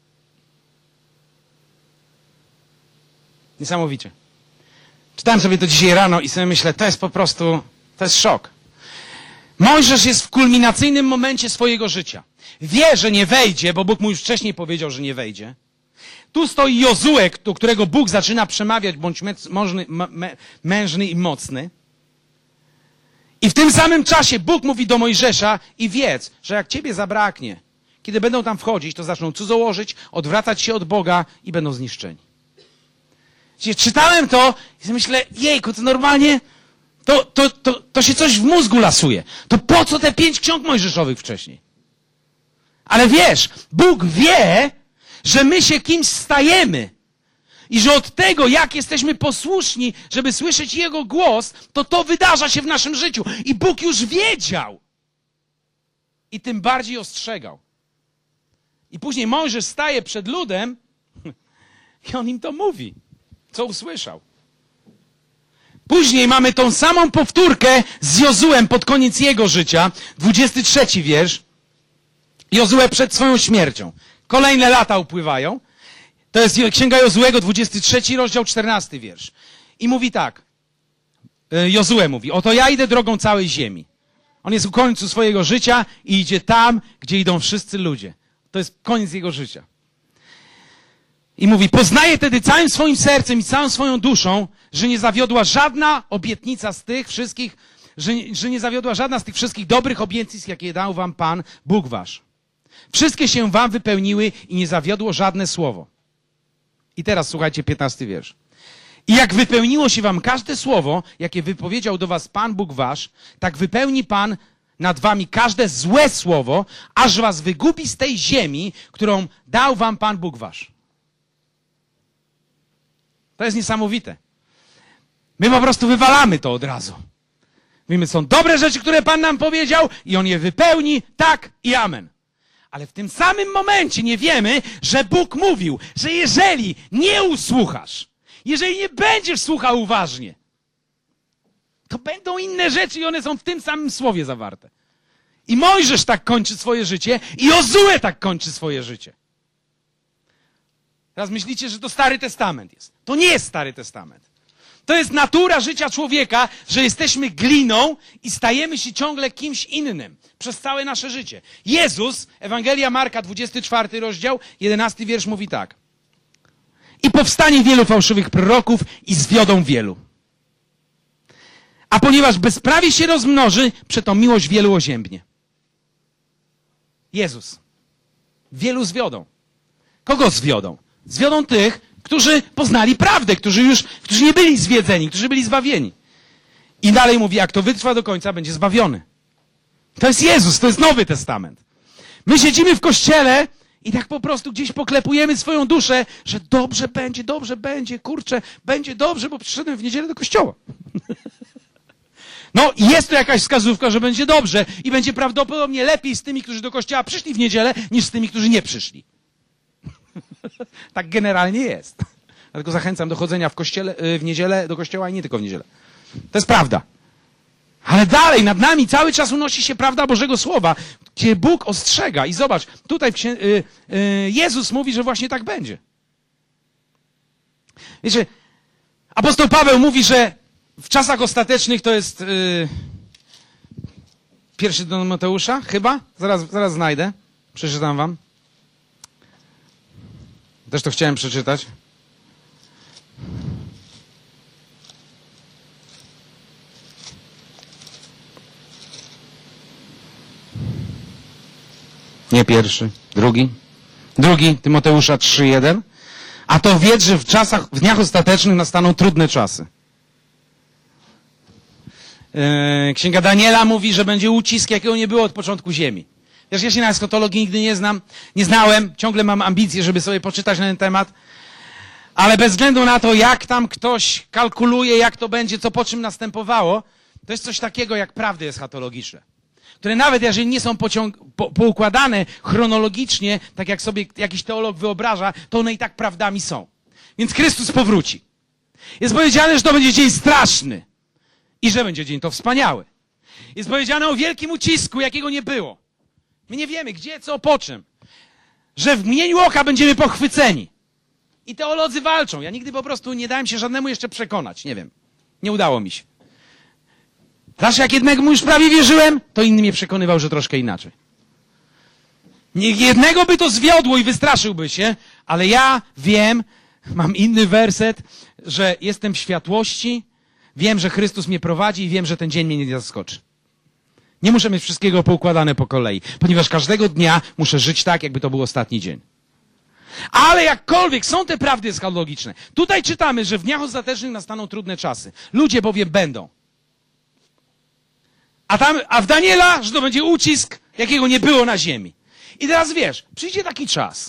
Niesamowicie. Czytałem sobie to dzisiaj rano i sobie myślę, to jest po prostu, to jest szok. Mojżesz jest w kulminacyjnym momencie swojego życia. Wie, że nie wejdzie, bo Bóg mu już wcześniej powiedział, że nie wejdzie. Tu stoi Jozue, do którego Bóg zaczyna przemawiać, bądź mężny, mężny i mocny. I w tym samym czasie Bóg mówi do Mojżesza i wiedz, że jak ciebie zabraknie, kiedy będą tam wchodzić, to zaczną cudzołożyć, odwracać się od Boga i będą zniszczeni. Czytałem to i myślę, jejku, to normalnie, to, to, to, to się coś w mózgu lasuje. To po co te pięć ksiąg mojżeszowych wcześniej? Ale wiesz, Bóg wie, że my się kimś stajemy i że od tego, jak jesteśmy posłuszni, żeby słyszeć Jego głos, to to wydarza się w naszym życiu. I Bóg już wiedział. I tym bardziej ostrzegał. I później Mojżesz staje przed ludem i on im to mówi, co usłyszał. Później mamy tą samą powtórkę z Jozuem pod koniec jego życia, dwudziesty trzeci wiersz. Jozue przed swoją śmiercią. Kolejne lata upływają. To jest Księga Jozuego, dwudziesty trzeci rozdział, czternasty wiersz. I mówi tak. Jozue mówi, oto ja idę drogą całej ziemi. On jest u końcu swojego życia i idzie tam, gdzie idą wszyscy ludzie. To jest koniec jego życia. I mówi, poznaję tedy całym swoim sercem i całą swoją duszą, że nie zawiodła żadna obietnica z tych wszystkich, że, że nie zawiodła żadna z tych wszystkich dobrych obietnic, jakie dał wam Pan, Bóg wasz. Wszystkie się wam wypełniły i nie zawiodło żadne słowo. I teraz słuchajcie, piętnasty wiersz. I jak wypełniło się wam każde słowo, jakie wypowiedział do was Pan Bóg wasz, tak wypełni Pan nad wami każde złe słowo, aż was wygubi z tej ziemi, którą dał wam Pan Bóg wasz. To jest niesamowite. My po prostu wywalamy to od razu. Mówimy, są dobre rzeczy, które Pan nam powiedział i On je wypełni, tak i amen. Ale w tym samym momencie nie wiemy, że Bóg mówił, że jeżeli nie usłuchasz, jeżeli nie będziesz słuchał uważnie, to będą inne rzeczy i one są w tym samym słowie zawarte. I Mojżesz tak kończy swoje życie i Jozue tak kończy swoje życie. Teraz myślicie, że to Stary Testament jest. To nie jest Stary Testament. To jest natura życia człowieka, że jesteśmy gliną i stajemy się ciągle kimś innym przez całe nasze życie. Jezus, Ewangelia Marka, dwudziesty czwarty rozdział, jedenasty wiersz mówi tak. I powstanie wielu fałszywych proroków i zwiodą wielu. A ponieważ bezprawie się rozmnoży, przeto miłość wielu oziębnie. Jezus. Wielu zwiodą. Kogo zwiodą? Zwiodą tych, którzy poznali prawdę, którzy już, którzy nie byli zwiedzeni, którzy byli zbawieni. I dalej mówi, jak to wytrwa do końca, będzie zbawiony. To jest Jezus, to jest Nowy Testament. My siedzimy w kościele i tak po prostu gdzieś poklepujemy swoją duszę, że dobrze będzie, dobrze będzie, kurczę, będzie dobrze, bo przyszedłem w niedzielę do kościoła. No i jest to jakaś wskazówka, że będzie dobrze i będzie prawdopodobnie lepiej z tymi, którzy do kościoła przyszli w niedzielę, niż z tymi, którzy nie przyszli. Tak generalnie jest. Dlatego zachęcam do chodzenia w, kościele, w niedzielę do kościoła i nie tylko w niedzielę. To jest prawda. Ale dalej, nad nami cały czas unosi się prawda Bożego Słowa, gdzie Bóg ostrzega. I zobacz, tutaj księ... y, y, Jezus mówi, że właśnie tak będzie. Wiecie, apostoł Paweł mówi, że w czasach ostatecznych to jest y, pierwszy do Mateusza, chyba? Zaraz, zaraz znajdę. Przeczytam wam. Też to chciałem przeczytać. Nie pierwszy, drugi. Drugi, Tymoteusza trzy jeden. A to wiedz, że w czasach, w dniach ostatecznych nastaną trudne czasy. Yy, Księga Daniela mówi, że będzie ucisk, jakiego nie było od początku ziemi. Wiesz, ja się na eschatologii nigdy nie znam, nie znałem, ciągle mam ambicje, żeby sobie poczytać na ten temat, ale bez względu na to, jak tam ktoś kalkuluje, jak to będzie, co po czym następowało, to jest coś takiego jak prawdy eschatologiczne, które nawet jeżeli nie są pociąg- po- poukładane chronologicznie, tak jak sobie jakiś teolog wyobraża, to one i tak prawdami są. Więc Chrystus powróci. Jest powiedziane, że to będzie dzień straszny i że będzie dzień to wspaniały. Jest powiedziane o wielkim ucisku, jakiego nie było. My nie wiemy, gdzie, co, po czym. Że w mgnieniu oka będziemy pochwyceni. I teolodzy walczą. Ja nigdy po prostu nie dałem się żadnemu jeszcze przekonać. Nie wiem. Nie udało mi się. Zawsze jak jednemu już prawie wierzyłem, to inny mnie przekonywał, że troszkę inaczej. Niech jednego by to zwiodło i wystraszyłby się, ale ja wiem, mam inny werset, że jestem w światłości, wiem, że Chrystus mnie prowadzi i wiem, że ten dzień mnie nie zaskoczy. Nie muszę mieć wszystkiego poukładane po kolei, ponieważ każdego dnia muszę żyć tak, jakby to był ostatni dzień. Ale jakkolwiek są te prawdy eschatologiczne, tutaj czytamy, że w dniach ostatecznych nastaną trudne czasy. Ludzie bowiem będą. A, tam, a w Daniela, że to będzie ucisk, jakiego nie było na ziemi. I teraz wiesz, przyjdzie taki czas.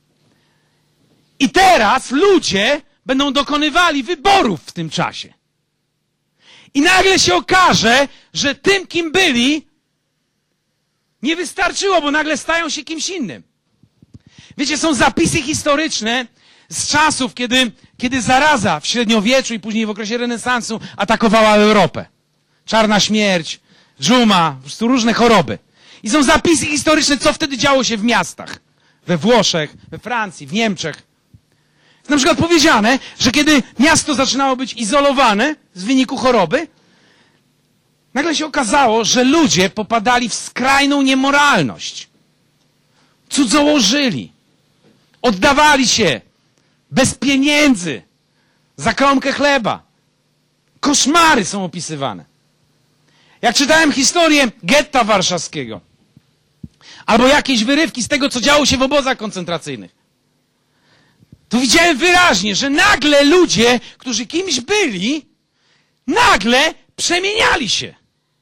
I teraz ludzie będą dokonywali wyborów w tym czasie. I nagle się okaże, że tym, kim byli, nie wystarczyło, bo nagle stają się kimś innym. Wiecie, są zapisy historyczne z czasów, kiedy, kiedy zaraza w średniowieczu i później w okresie renesansu atakowała Europę. Czarna śmierć, dżuma, po prostu różne choroby. I są zapisy historyczne, co wtedy działo się w miastach. We Włoszech, we Francji, w Niemczech. Jest na przykład powiedziane, że kiedy miasto zaczynało być izolowane z wyniku choroby, nagle się okazało, że ludzie popadali w skrajną niemoralność. Cudzołożyli. Oddawali się bez pieniędzy za kromkę chleba. Koszmary są opisywane. Jak czytałem historię getta warszawskiego, albo jakieś wyrywki z tego, co działo się w obozach koncentracyjnych, to widziałem wyraźnie, że nagle ludzie, którzy kimś byli, nagle przemieniali się.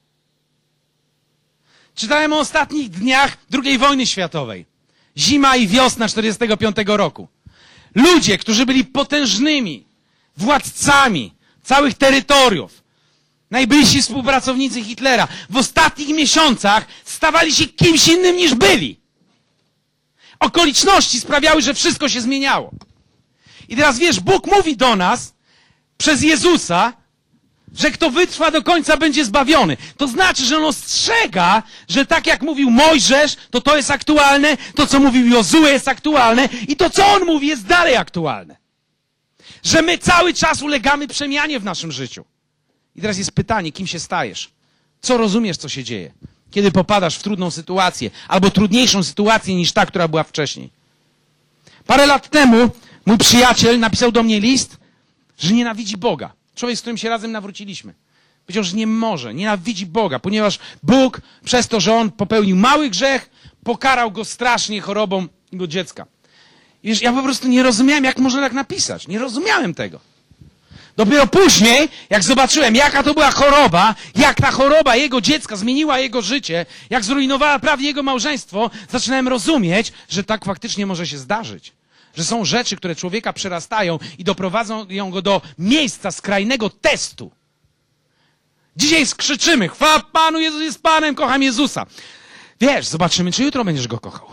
Czytałem o ostatnich dniach drugiej wojny światowej. Zima i wiosna czterdziestego piątego roku. Ludzie, którzy byli potężnymi władcami całych terytoriów, najbliżsi współpracownicy Hitlera, w ostatnich miesiącach stawali się kimś innym niż byli. Okoliczności sprawiały, że wszystko się zmieniało. I teraz wiesz, Bóg mówi do nas przez Jezusa, że kto wytrwa do końca będzie zbawiony. To znaczy, że On ostrzega, że tak jak mówił Mojżesz, to to jest aktualne, to co mówił Jozue jest aktualne i to co On mówi jest dalej aktualne. Że my cały czas ulegamy przemianie w naszym życiu. I teraz jest pytanie, kim się stajesz? Co rozumiesz, co się dzieje? Kiedy popadasz w trudną sytuację, albo trudniejszą sytuację niż ta, która była wcześniej. Parę lat temu mój przyjaciel napisał do mnie list, że nienawidzi Boga. Człowiek, z którym się razem nawróciliśmy. Powiedział, że nie może, nienawidzi Boga, ponieważ Bóg przez to, że on popełnił mały grzech, pokarał go strasznie chorobą jego dziecka. I wiesz, ja po prostu nie rozumiałem, jak można tak napisać. Nie rozumiałem tego. Dopiero później, jak zobaczyłem, jaka to była choroba, jak ta choroba jego dziecka zmieniła jego życie, jak zrujnowała prawie jego małżeństwo, zaczynałem rozumieć, że tak faktycznie może się zdarzyć. Że są rzeczy, które człowieka przerastają i doprowadzą go do miejsca skrajnego testu. Dzisiaj skrzyczymy, chwała Panu, Jezus jest Panem, kocham Jezusa. Wiesz, zobaczymy, czy jutro będziesz Go kochał.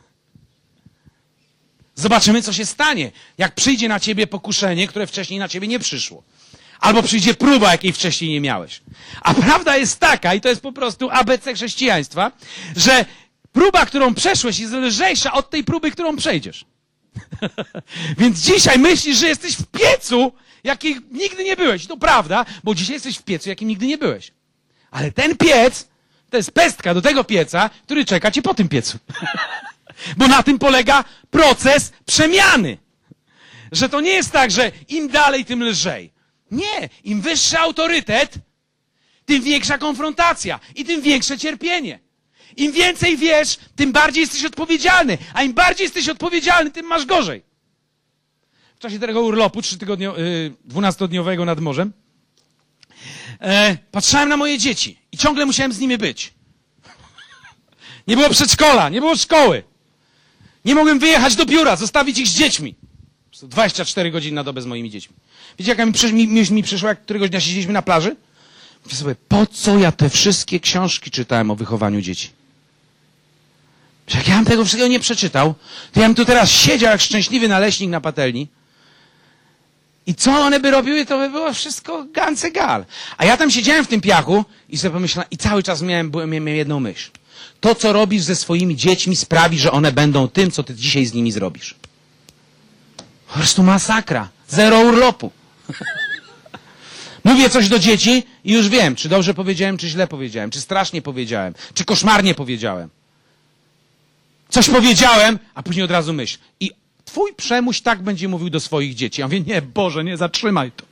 Zobaczymy, co się stanie, jak przyjdzie na ciebie pokuszenie, które wcześniej na ciebie nie przyszło. Albo przyjdzie próba, jakiej wcześniej nie miałeś. A prawda jest taka, i to jest po prostu A B C chrześcijaństwa, że próba, którą przeszłeś, jest lżejsza od tej próby, którą przejdziesz. Więc dzisiaj myślisz, że jesteś w piecu, jakiej nigdy nie byłeś. To prawda, bo dzisiaj jesteś w piecu, jakim nigdy nie byłeś. Ale ten piec to jest pestka do tego pieca, który czeka cię po tym piecu. Bo na tym polega proces przemiany. Że to nie jest tak, że im dalej, tym lżej. Nie, im wyższy autorytet, tym większa konfrontacja i tym większe cierpienie. Im więcej wiesz, tym bardziej jesteś odpowiedzialny. A im bardziej jesteś odpowiedzialny, tym masz gorzej. W czasie tego urlopu trzytygodnio, yy, dwunastodniowego nad morzem e, patrzałem na moje dzieci i ciągle musiałem z nimi być. Nie było przedszkola, nie było szkoły. Nie mogłem wyjechać do biura, zostawić ich z dziećmi. dwadzieścia cztery godziny na dobę z moimi dziećmi. Wiecie, jaka mi, przysz, mi, mi przyszła, jak któregoś dnia siedzieliśmy na plaży? Mówię sobie, po co ja te wszystkie książki czytałem o wychowaniu dzieci? Jak ja bym tego wszystkiego nie przeczytał, to ja bym tu teraz siedział jak szczęśliwy naleśnik na patelni i co one by robiły, to by było wszystko gance gal. A ja tam siedziałem w tym piachu i sobie pomyślałem, i cały czas miałem, miałem jedną myśl. To, co robisz ze swoimi dziećmi, sprawi, że one będą tym, co ty dzisiaj z nimi zrobisz. Po prostu masakra. Zero urlopu. Mówię coś do dzieci i już wiem, czy dobrze powiedziałem, czy źle powiedziałem, czy strasznie powiedziałem, czy koszmarnie powiedziałem. Coś powiedziałem, a później od razu myśl. I twój przemuś tak będzie mówił do swoich dzieci. Ja mówię, nie, Boże, nie, zatrzymaj to.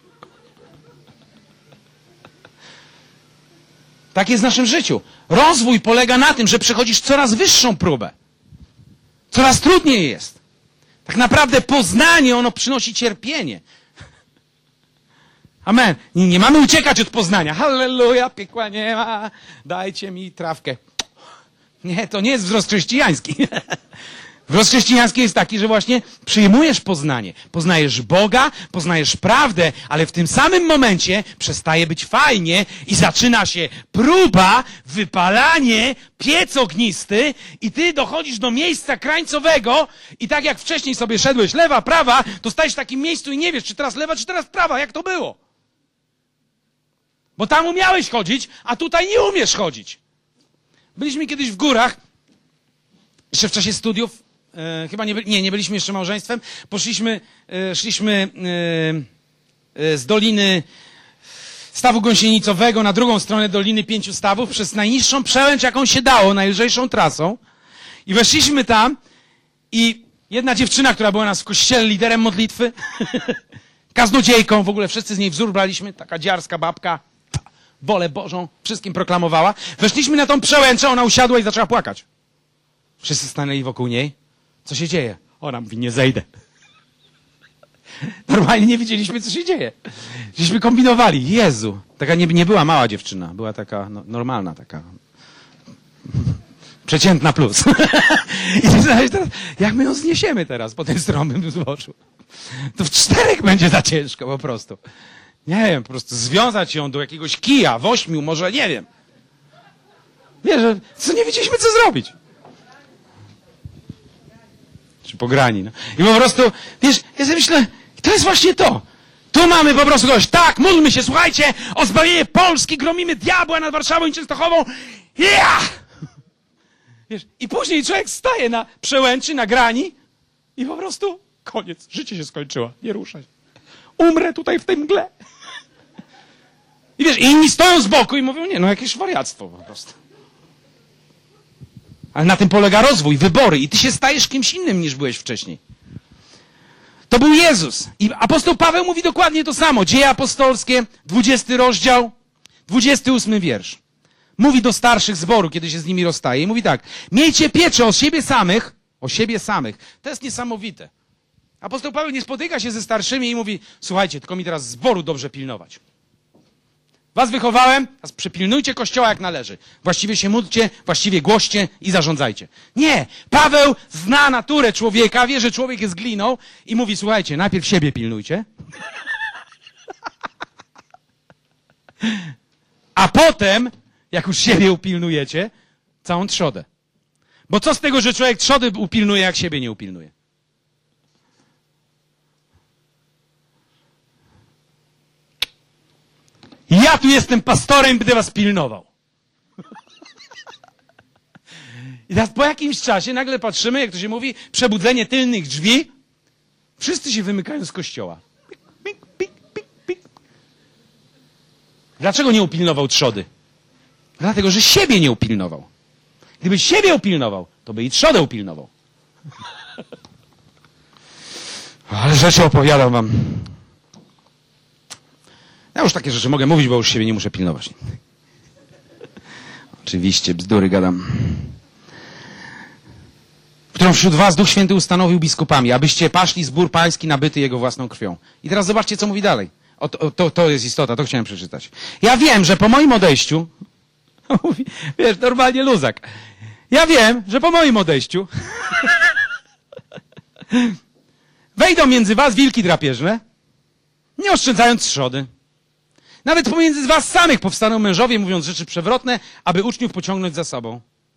Tak jest w naszym życiu. Rozwój polega na tym, że przechodzisz coraz wyższą próbę. Coraz trudniej jest. Tak naprawdę poznanie, ono przynosi cierpienie. Amen. Nie, nie mamy uciekać od poznania. Halleluja, piekła nie ma. Dajcie mi trawkę. Nie, to nie jest wzrost chrześcijański. Wzrost chrześcijański jest taki, że właśnie przyjmujesz poznanie. Poznajesz Boga, poznajesz prawdę, ale w tym samym momencie przestaje być fajnie i zaczyna się próba, wypalanie, piec ognisty i ty dochodzisz do miejsca krańcowego i tak jak wcześniej sobie szedłeś lewa, prawa, to stajesz w takim miejscu i nie wiesz, czy teraz lewa, czy teraz prawa. Jak to było? Bo tam umiałeś chodzić, a tutaj nie umiesz chodzić. Byliśmy kiedyś w górach, jeszcze w czasie studiów, e, chyba nie, by, nie, nie byliśmy jeszcze małżeństwem, poszliśmy, e, szliśmy e, e, z doliny Stawu Gąsienicowego na drugą stronę Doliny Pięciu Stawów przez najniższą przełęcz, jaką się dało, najlżejszą trasą i weszliśmy tam i jedna dziewczyna, która była nas w kościele liderem modlitwy, kaznodziejką, w ogóle wszyscy z niej wzór braliśmy, taka dziarska babka, wolę Bożą, wszystkim proklamowała. Weszliśmy na tą przełęczę, ona usiadła i zaczęła płakać. Wszyscy stanęli wokół niej. Co się dzieje? Ona mówi, nie zejdę. Normalnie nie wiedzieliśmy, co się dzieje. Żeśmy kombinowali. Jezu. Taka nie, nie była mała dziewczyna, była taka no, normalna, taka przeciętna plus. I teraz, jak my ją zniesiemy teraz po tym stromym zboczu? To w czterech będzie za ciężko po prostu. Nie wiem, po prostu związać ją do jakiegoś kija, w ośmiu, może, nie wiem. Wiesz, że co nie wiedzieliśmy, co zrobić. Czy pograni, no. I po prostu, wiesz, ja sobie myślę, to jest właśnie to. Tu mamy po prostu kogoś, tak, módlmy się, słuchajcie, o zbawienie Polski, gromimy diabła nad Warszawą i Częstochową. Yeah! Wiesz, i później człowiek staje na przełęczy, na grani i po prostu koniec, życie się skończyło, nie ruszaj. Umrę tutaj w tej mgle. I wiesz, inni stoją z boku i mówią, nie, no jakieś wariactwo po prostu. Ale na tym polega rozwój, wybory i ty się stajesz kimś innym niż byłeś wcześniej. To był Jezus. I apostoł Paweł mówi dokładnie to samo. Dzieje apostolskie, dwudziesty rozdział, dwudziesty ósmy wiersz. Mówi do starszych zboru, kiedy się z nimi rozstaje i mówi tak. Miejcie pieczę o siebie samych, o siebie samych. To jest niesamowite. Apostoł Paweł nie spotyka się ze starszymi i mówi, słuchajcie, tylko mi teraz zboru dobrze pilnować. Was wychowałem, teraz przypilnujcie Kościoła jak należy. Właściwie się módlcie, właściwie głoście i zarządzajcie. Nie! Paweł zna naturę człowieka, wie, że człowiek jest gliną i mówi, słuchajcie, najpierw siebie pilnujcie, a potem, jak już siebie upilnujecie, całą trzodę. Bo co z tego, że człowiek trzody upilnuje, jak siebie nie upilnuje? Ja tu jestem pastorem, będę was pilnował. I teraz po jakimś czasie nagle patrzymy, jak to się mówi, przebudzenie tylnych drzwi. Wszyscy się wymykają z kościoła. Pik, pik, pik, pik, pik. Dlaczego nie upilnował trzody? Dlatego, że siebie nie upilnował. Gdyby siebie upilnował, to by i trzodę upilnował. Ale rzeczy opowiadam wam. Ja już takie rzeczy mogę mówić, bo już siebie nie muszę pilnować. Oczywiście, bzdury gadam. Którą wśród was Duch Święty ustanowił biskupami, abyście paszli zbór pański nabyty Jego własną krwią. I teraz zobaczcie, co mówi dalej. O, to, to, to jest istota, to chciałem przeczytać. Ja wiem, że po moim odejściu, mówi, wiesz, normalnie luzak. Ja wiem, że po moim odejściu wejdą między was wilki drapieżne, nie oszczędzając trzody. Nawet pomiędzy was samych powstaną mężowie, mówiąc rzeczy przewrotne, aby uczniów pociągnąć za sobą.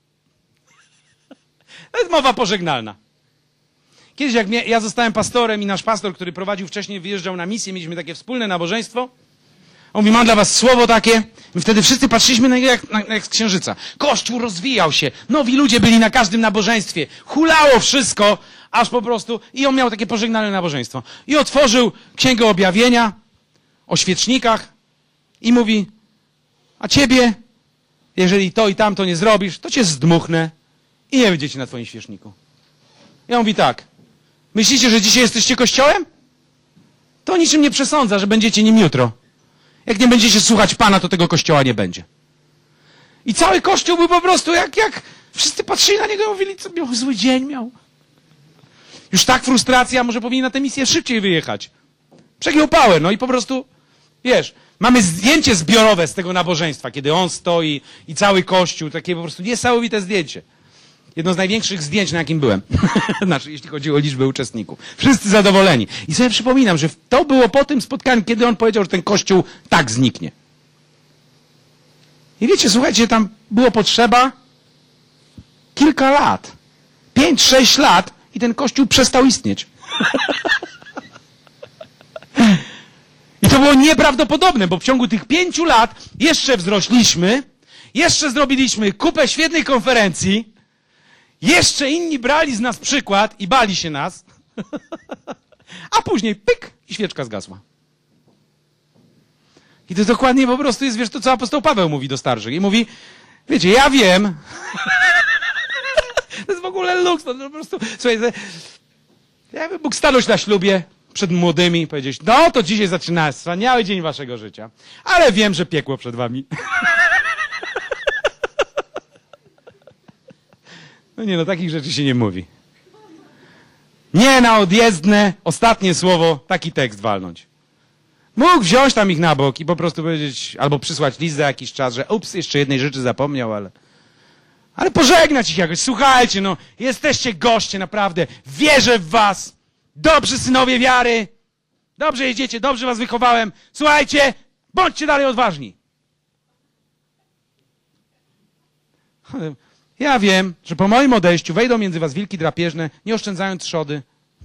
To jest mowa pożegnalna. Kiedyś jak mnie, ja zostałem pastorem i nasz pastor, który prowadził wcześniej, wyjeżdżał na misję, mieliśmy takie wspólne nabożeństwo. On mówi, mam dla was słowo takie. My wtedy wszyscy patrzyliśmy na niego jak, na, jak z księżyca. Kościół rozwijał się. Nowi ludzie byli na każdym nabożeństwie. Hulało wszystko, aż po prostu... I on miał takie pożegnalne nabożeństwo. I otworzył Księgę Objawienia o świecznikach i mówi, a ciebie, jeżeli to i tamto nie zrobisz, to cię zdmuchnę i nie będziecie na twoim świeczniku. Ja mówi tak, myślicie, że dzisiaj jesteście kościołem? To niczym nie przesądza, że będziecie nim jutro. Jak nie będziecie słuchać Pana, to tego kościoła nie będzie. I cały kościół był po prostu jak, jak wszyscy patrzyli na niego i mówili, co miał zły dzień miał. Już tak frustracja, może powinien na tę misję szybciej wyjechać. Przegiął pałę, no i po prostu, wiesz, mamy zdjęcie zbiorowe z tego nabożeństwa, kiedy on stoi i cały kościół, takie po prostu niesamowite zdjęcie. Jedno z największych zdjęć, na jakim byłem. Znaczy, jeśli chodzi o liczbę uczestników. Wszyscy zadowoleni. I sobie przypominam, że to było po tym spotkaniu, kiedy on powiedział, że ten kościół tak zniknie. I wiecie, słuchajcie, tam było potrzeba kilka lat. Pięć, sześć lat i ten kościół przestał istnieć. I to było nieprawdopodobne, bo w ciągu tych pięciu lat jeszcze wzrośliśmy, jeszcze zrobiliśmy kupę świetnej konferencji, jeszcze inni brali z nas przykład i bali się nas, a później pyk i świeczka zgasła. I to dokładnie po prostu jest, wiesz, to co apostoł Paweł mówi do starszych. I mówi, wiecie, ja wiem, to jest w ogóle luks, to po prostu, słuchaj, ja bym mógł stanąć na ślubie przed młodymi i powiedzieć, no to dzisiaj zaczyna wspaniały dzień waszego życia, ale wiem, że piekło przed wami. No nie, no takich rzeczy się nie mówi. Nie na odjezdne, ostatnie słowo, taki tekst walnąć. Mógł wziąć tam ich na bok i po prostu powiedzieć, albo przysłać list za jakiś czas, że ups, jeszcze jednej rzeczy zapomniał, ale... Ale pożegnać ich jakoś. Słuchajcie, no, jesteście goście, naprawdę. Wierzę w was. Dobrzy synowie wiary. Dobrze jedziecie, dobrze was wychowałem. Słuchajcie, bądźcie dalej odważni. Ja wiem, że po moim odejściu wejdą między was wilki drapieżne, nie oszczędzając trzody.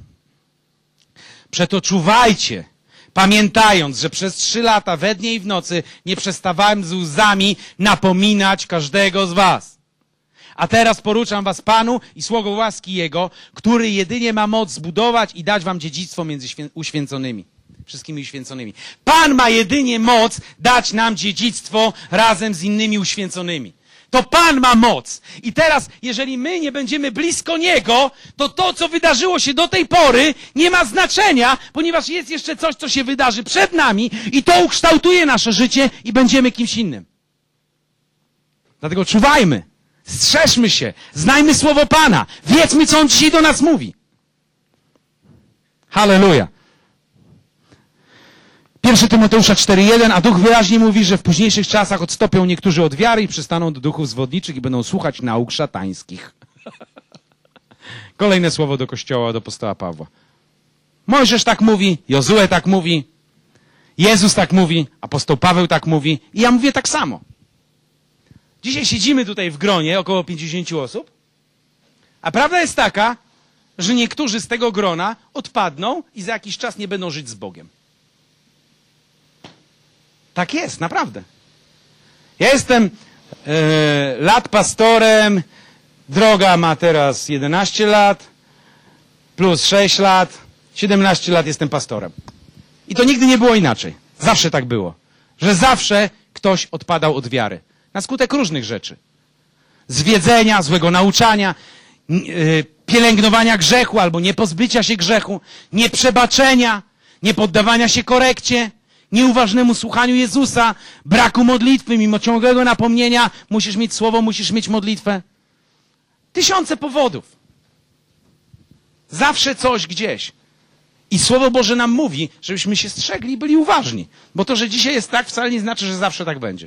Przeto czuwajcie, pamiętając, że przez trzy lata we dnie i w nocy nie przestawałem z łzami napominać każdego z was. A teraz poruczam was Panu i słowo łaski Jego, który jedynie ma moc zbudować i dać wam dziedzictwo między uświęconymi. Wszystkimi uświęconymi. Pan ma jedynie moc dać nam dziedzictwo razem z innymi uświęconymi. To Pan ma moc. I teraz, jeżeli my nie będziemy blisko Niego, to to, co wydarzyło się do tej pory, nie ma znaczenia, ponieważ jest jeszcze coś, co się wydarzy przed nami i to ukształtuje nasze życie i będziemy kimś innym. Dlatego czuwajmy, strzeżmy się, znajmy słowo Pana, wiedzmy, co On dzisiaj do nas mówi. Halleluja. Pierwszy Tymoteusza cztery jeden, a Duch wyraźnie mówi, że w późniejszych czasach odstąpią niektórzy od wiary i przystaną do duchów zwodniczych i będą słuchać nauk szatańskich. Kolejne słowo do Kościoła, do apostoła Pawła. Mojżesz tak mówi, Jozue tak mówi, Jezus tak mówi, apostoł Paweł tak mówi i ja mówię tak samo. Dzisiaj siedzimy tutaj w gronie, około pięćdziesięciu osób, a prawda jest taka, że niektórzy z tego grona odpadną i za jakiś czas nie będą żyć z Bogiem. Tak jest, naprawdę. Ja jestem e, lat pastorem, droga ma teraz jedenaście lat, plus sześć lat, siedemnaście lat jestem pastorem. I to nigdy nie było inaczej. Zawsze tak było. Że zawsze ktoś odpadał od wiary. Na skutek różnych rzeczy. Zwiedzenia, złego nauczania, yy, pielęgnowania grzechu albo niepozbycia się grzechu, nieprzebaczenia, niepoddawania się korekcie, nieuważnemu słuchaniu Jezusa, braku modlitwy, mimo ciągłego napomnienia, musisz mieć słowo, musisz mieć modlitwę. Tysiące powodów. Zawsze coś gdzieś. I Słowo Boże nam mówi, żebyśmy się strzegli i byli uważni. Bo to, że dzisiaj jest tak, wcale nie znaczy, że zawsze tak będzie.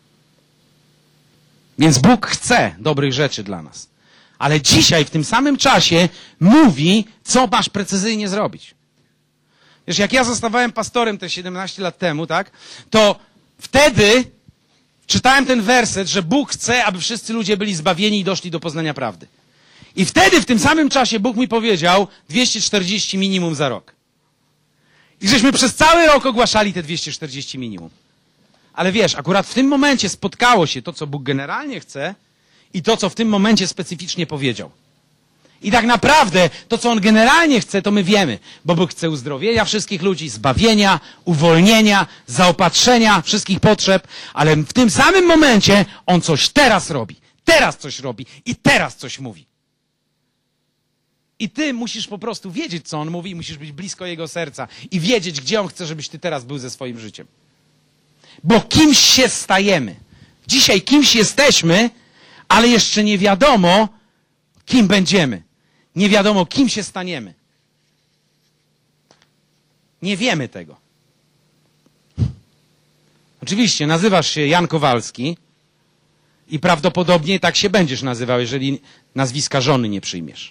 Więc Bóg chce dobrych rzeczy dla nas. Ale dzisiaj, w tym samym czasie, mówi, co masz precyzyjnie zrobić. Wiesz, jak ja zostawałem pastorem te siedemnaście lat temu, tak, to wtedy czytałem ten werset, że Bóg chce, aby wszyscy ludzie byli zbawieni i doszli do poznania prawdy. I wtedy, w tym samym czasie, Bóg mi powiedział dwieście czterdzieści minimum za rok. I żeśmy przez cały rok ogłaszali te dwieście czterdzieści minimum. Ale wiesz, akurat w tym momencie spotkało się to, co Bóg generalnie chce i to, co w tym momencie specyficznie powiedział. I tak naprawdę to, co On generalnie chce, to my wiemy, bo Bóg chce uzdrowienia wszystkich ludzi, zbawienia, uwolnienia, zaopatrzenia wszystkich potrzeb, ale w tym samym momencie On coś teraz robi, teraz coś robi i teraz coś mówi. I ty musisz po prostu wiedzieć, co On mówi i musisz być blisko Jego serca i wiedzieć, gdzie On chce, żebyś ty teraz był ze swoim życiem. Bo kimś się stajemy. Dzisiaj kimś jesteśmy, ale jeszcze nie wiadomo, kim będziemy. Nie wiadomo, kim się staniemy. Nie wiemy tego. Oczywiście, nazywasz się Jan Kowalski i prawdopodobnie tak się będziesz nazywał, jeżeli nazwiska żony nie przyjmiesz.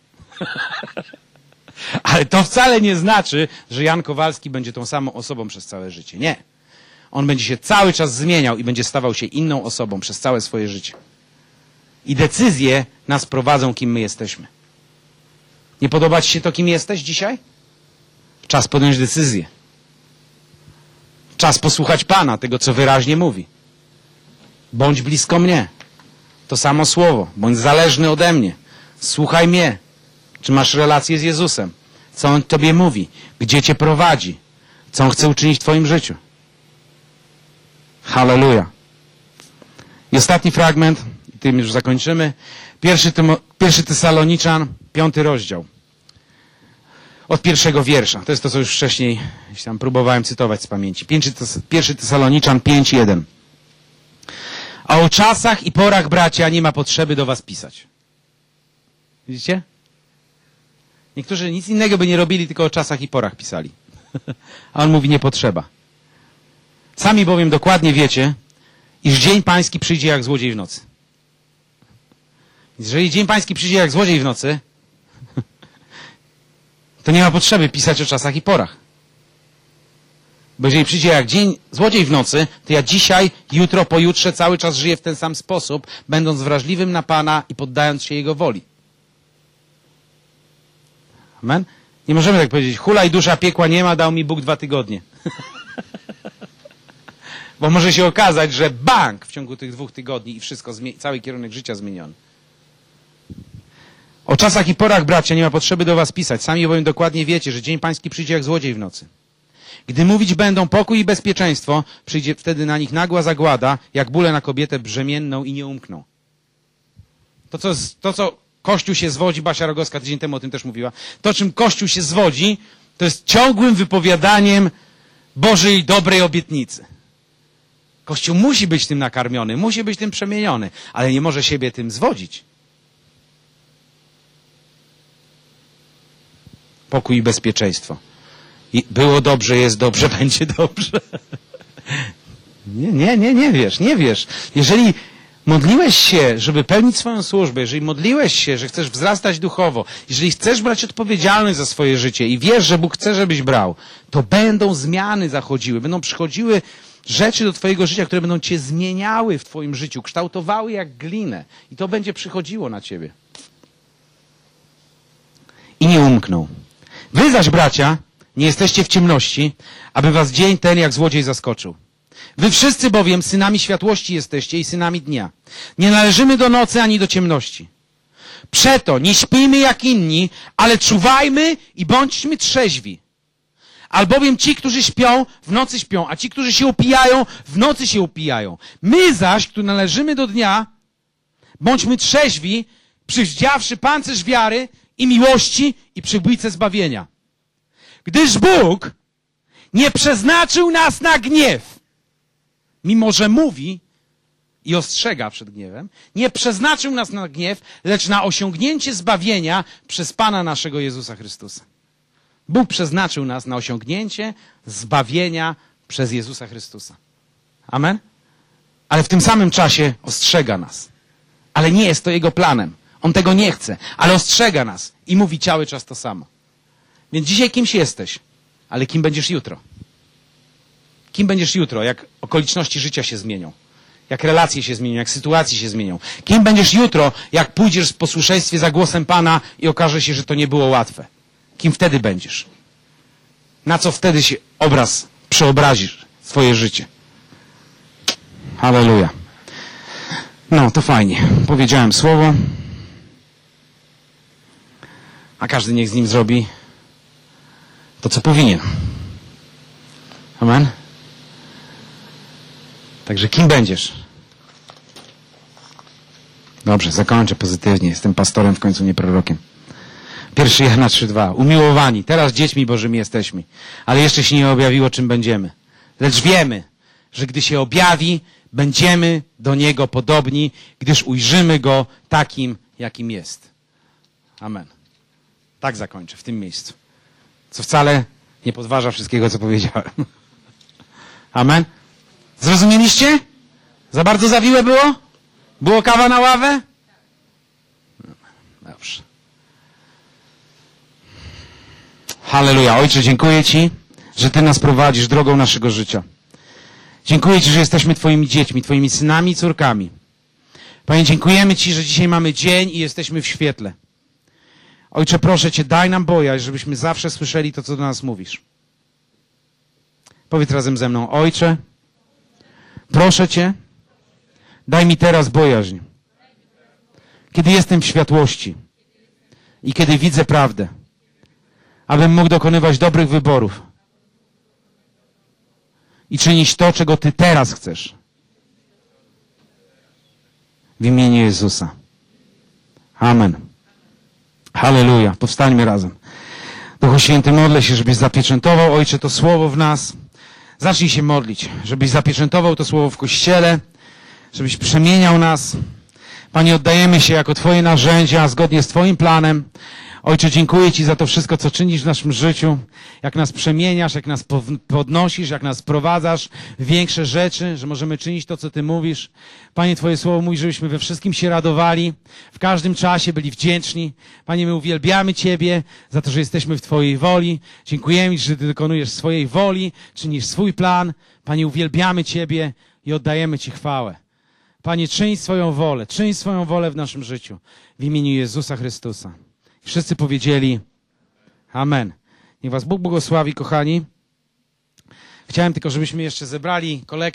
Ale to wcale nie znaczy, że Jan Kowalski będzie tą samą osobą przez całe życie. Nie. On będzie się cały czas zmieniał i będzie stawał się inną osobą przez całe swoje życie. I decyzje nas prowadzą, kim my jesteśmy. Nie podoba ci się to, kim jesteś dzisiaj? Czas podjąć decyzję. Czas posłuchać Pana, tego, co wyraźnie mówi. Bądź blisko mnie. To samo słowo. Bądź zależny ode mnie. Słuchaj mnie. Czy masz relację z Jezusem? Co On tobie mówi? Gdzie cię prowadzi? Co On chce uczynić w twoim życiu? Halleluja. I ostatni fragment, i tym już zakończymy. Pierwszy, Tymo, pierwszy Tesaloniczan, piąty rozdział. Od pierwszego wiersza. To jest to, co już wcześniej tam próbowałem cytować z pamięci. Pierwszy Tesaloniczan pięć jeden. A o czasach i porach, bracia, nie ma potrzeby do was pisać. Widzicie? Niektórzy nic innego by nie robili, tylko o czasach i porach pisali. A on mówi, nie potrzeba. Sami bowiem dokładnie wiecie, iż dzień pański przyjdzie jak złodziej w nocy. Jeżeli dzień pański przyjdzie jak złodziej w nocy, to nie ma potrzeby pisać o czasach i porach. Bo jeżeli przyjdzie jak dzień złodziej w nocy, to ja dzisiaj, jutro, pojutrze cały czas żyję w ten sam sposób, będąc wrażliwym na Pana i poddając się Jego woli. Amen? Nie możemy tak powiedzieć, hulaj dusza, piekła nie ma, dał mi Bóg dwa tygodnie. Bo może się okazać, że bang w ciągu tych dwóch tygodni i wszystko, cały kierunek życia zmieniony. O czasach i porach, bracia, nie ma potrzeby do was pisać. Sami bowiem dokładnie wiecie, że dzień pański przyjdzie jak złodziej w nocy. Gdy mówić będą pokój i bezpieczeństwo, przyjdzie wtedy na nich nagła zagłada, jak bóle na kobietę brzemienną i nie umkną. To, co, to, co Kościół się zwodzi, Basia Rogowska tydzień temu o tym też mówiła, to, czym Kościół się zwodzi, to jest ciągłym wypowiadaniem Bożej dobrej obietnicy. Kościół musi być tym nakarmiony, musi być tym przemieniony, ale nie może siebie tym zwodzić. Pokój i bezpieczeństwo. I było dobrze, jest dobrze, będzie dobrze. Nie, nie, nie, nie wiesz, nie wiesz. Jeżeli modliłeś się, żeby pełnić swoją służbę, jeżeli modliłeś się, że chcesz wzrastać duchowo, jeżeli chcesz brać odpowiedzialność za swoje życie i wiesz, że Bóg chce, żebyś brał, to będą zmiany zachodziły, będą przychodziły rzeczy do twojego życia, które będą cię zmieniały w twoim życiu, kształtowały jak glinę. I to będzie przychodziło na ciebie. I nie umknął. Wy zaś, bracia, nie jesteście w ciemności, aby was dzień ten jak złodziej zaskoczył. Wy wszyscy bowiem synami światłości jesteście i synami dnia. Nie należymy do nocy ani do ciemności. Przeto nie śpijmy jak inni, ale czuwajmy i bądźmy trzeźwi. Albowiem ci, którzy śpią, w nocy śpią, a ci, którzy się upijają, w nocy się upijają. My zaś, którzy należymy do dnia, bądźmy trzeźwi, przywdziawszy pancerz wiary i miłości i przybójce zbawienia. Gdyż Bóg nie przeznaczył nas na gniew, mimo że mówi i ostrzega przed gniewem, nie przeznaczył nas na gniew, lecz na osiągnięcie zbawienia przez Pana naszego Jezusa Chrystusa. Bóg przeznaczył nas na osiągnięcie zbawienia przez Jezusa Chrystusa. Amen? Ale w tym samym czasie ostrzega nas. Ale nie jest to Jego planem. On tego nie chce, ale ostrzega nas i mówi cały czas to samo. Więc dzisiaj kimś jesteś, ale kim będziesz jutro? Kim będziesz jutro, jak okoliczności życia się zmienią? Jak relacje się zmienią, jak sytuacje się zmienią? Kim będziesz jutro, jak pójdziesz w posłuszeństwie za głosem Pana i okaże się, że to nie było łatwe? Kim wtedy będziesz? Na co wtedy się obraz przeobrazisz swoje życie? Halleluja. No, to fajnie. Powiedziałem słowo, a każdy niech z nim zrobi to, co powinien. Amen? Także kim będziesz? Dobrze, zakończę pozytywnie. Jestem pastorem, w końcu nie prorokiem. Pierwszy Jana trzy dwa. Umiłowani, teraz dziećmi Bożymi jesteśmy, ale jeszcze się nie objawiło, czym będziemy. Lecz wiemy, że gdy się objawi, będziemy do Niego podobni, gdyż ujrzymy Go takim, jakim jest. Amen. Tak zakończę w tym miejscu. Co wcale nie podważa wszystkiego, co powiedziałem. Amen. Zrozumieliście? Za bardzo zawiłe było? Było kawa na ławę? Dobrze. Halleluja. Ojcze, dziękuję Ci, że Ty nas prowadzisz drogą naszego życia. Dziękuję Ci, że jesteśmy Twoimi dziećmi, Twoimi synami i córkami. Panie, dziękujemy Ci, że dzisiaj mamy dzień i jesteśmy w świetle. Ojcze, proszę Cię, daj nam bojaźń, żebyśmy zawsze słyszeli to, co do nas mówisz. Powiedz razem ze mną: Ojcze, proszę Cię, daj mi teraz bojaźń, kiedy jestem w światłości i kiedy widzę prawdę, abym mógł dokonywać dobrych wyborów i czynić to, czego Ty teraz chcesz. W imieniu Jezusa. Amen. Halleluja. Powstańmy razem. Duchu Święty, modlę się, żebyś zapieczętował, Ojcze, to słowo w nas. Zacznij się modlić, żebyś zapieczętował to słowo w Kościele, żebyś przemieniał nas. Panie, oddajemy się jako Twoje narzędzia, zgodnie z Twoim planem. Ojcze, dziękuję Ci za to wszystko, co czynisz w naszym życiu, jak nas przemieniasz, jak nas podnosisz, jak nas prowadzasz w większe rzeczy, że możemy czynić to, co Ty mówisz. Panie, Twoje słowo mówi, żebyśmy we wszystkim się radowali, w każdym czasie byli wdzięczni. Panie, my uwielbiamy Ciebie za to, że jesteśmy w Twojej woli. Dziękujemy Ci, że Ty dokonujesz swojej woli, czynisz swój plan. Panie, uwielbiamy Ciebie i oddajemy Ci chwałę. Panie, czyń swoją wolę, czyń swoją wolę w naszym życiu. W imieniu Jezusa Chrystusa. Wszyscy powiedzieli amen. Niech Was Bóg błogosławi, kochani. Chciałem tylko, żebyśmy jeszcze zebrali kolektę.